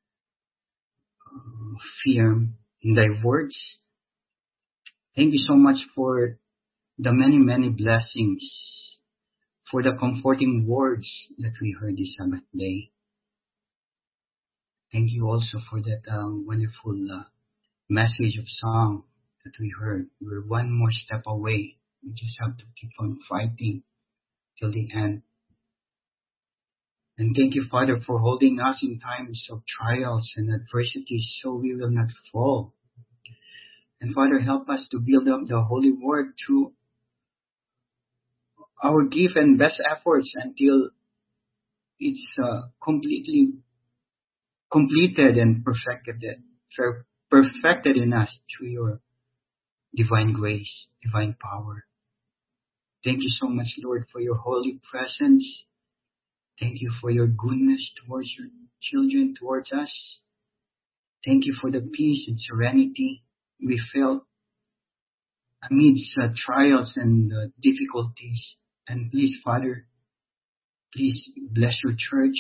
firm in thy words. Thank you so much for the many, many blessings, for the comforting words that we heard this Sabbath day. Thank you also for that wonderful message of song that we heard. We're one more step away. We just have to keep on fighting till the end. And thank you, Father, for holding us in times of trials and adversities so we will not fall. And Father, help us to build up the Holy Word through our gift and best efforts until it's completely completed and perfected in us through your divine grace, divine power. Thank you so much, Lord, for your holy presence. Thank you for your goodness towards your children, towards us. Thank you for the peace and serenity we felt amidst trials and difficulties. And please, Father, please bless your church.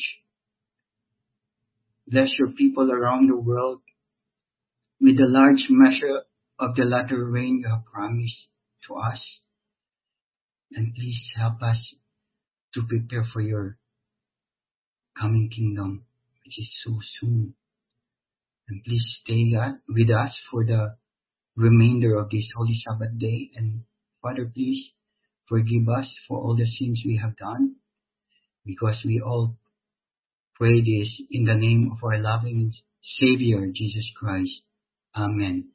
Bless your people around the world with the large measure of the latter rain you have promised to us. And please help us to prepare for your coming kingdom, which is so soon. And please stay with us for the remainder of this Holy Sabbath day. And Father, please forgive us for all the sins we have done, because we all pray this in the name of our loving Savior, Jesus Christ. Amen.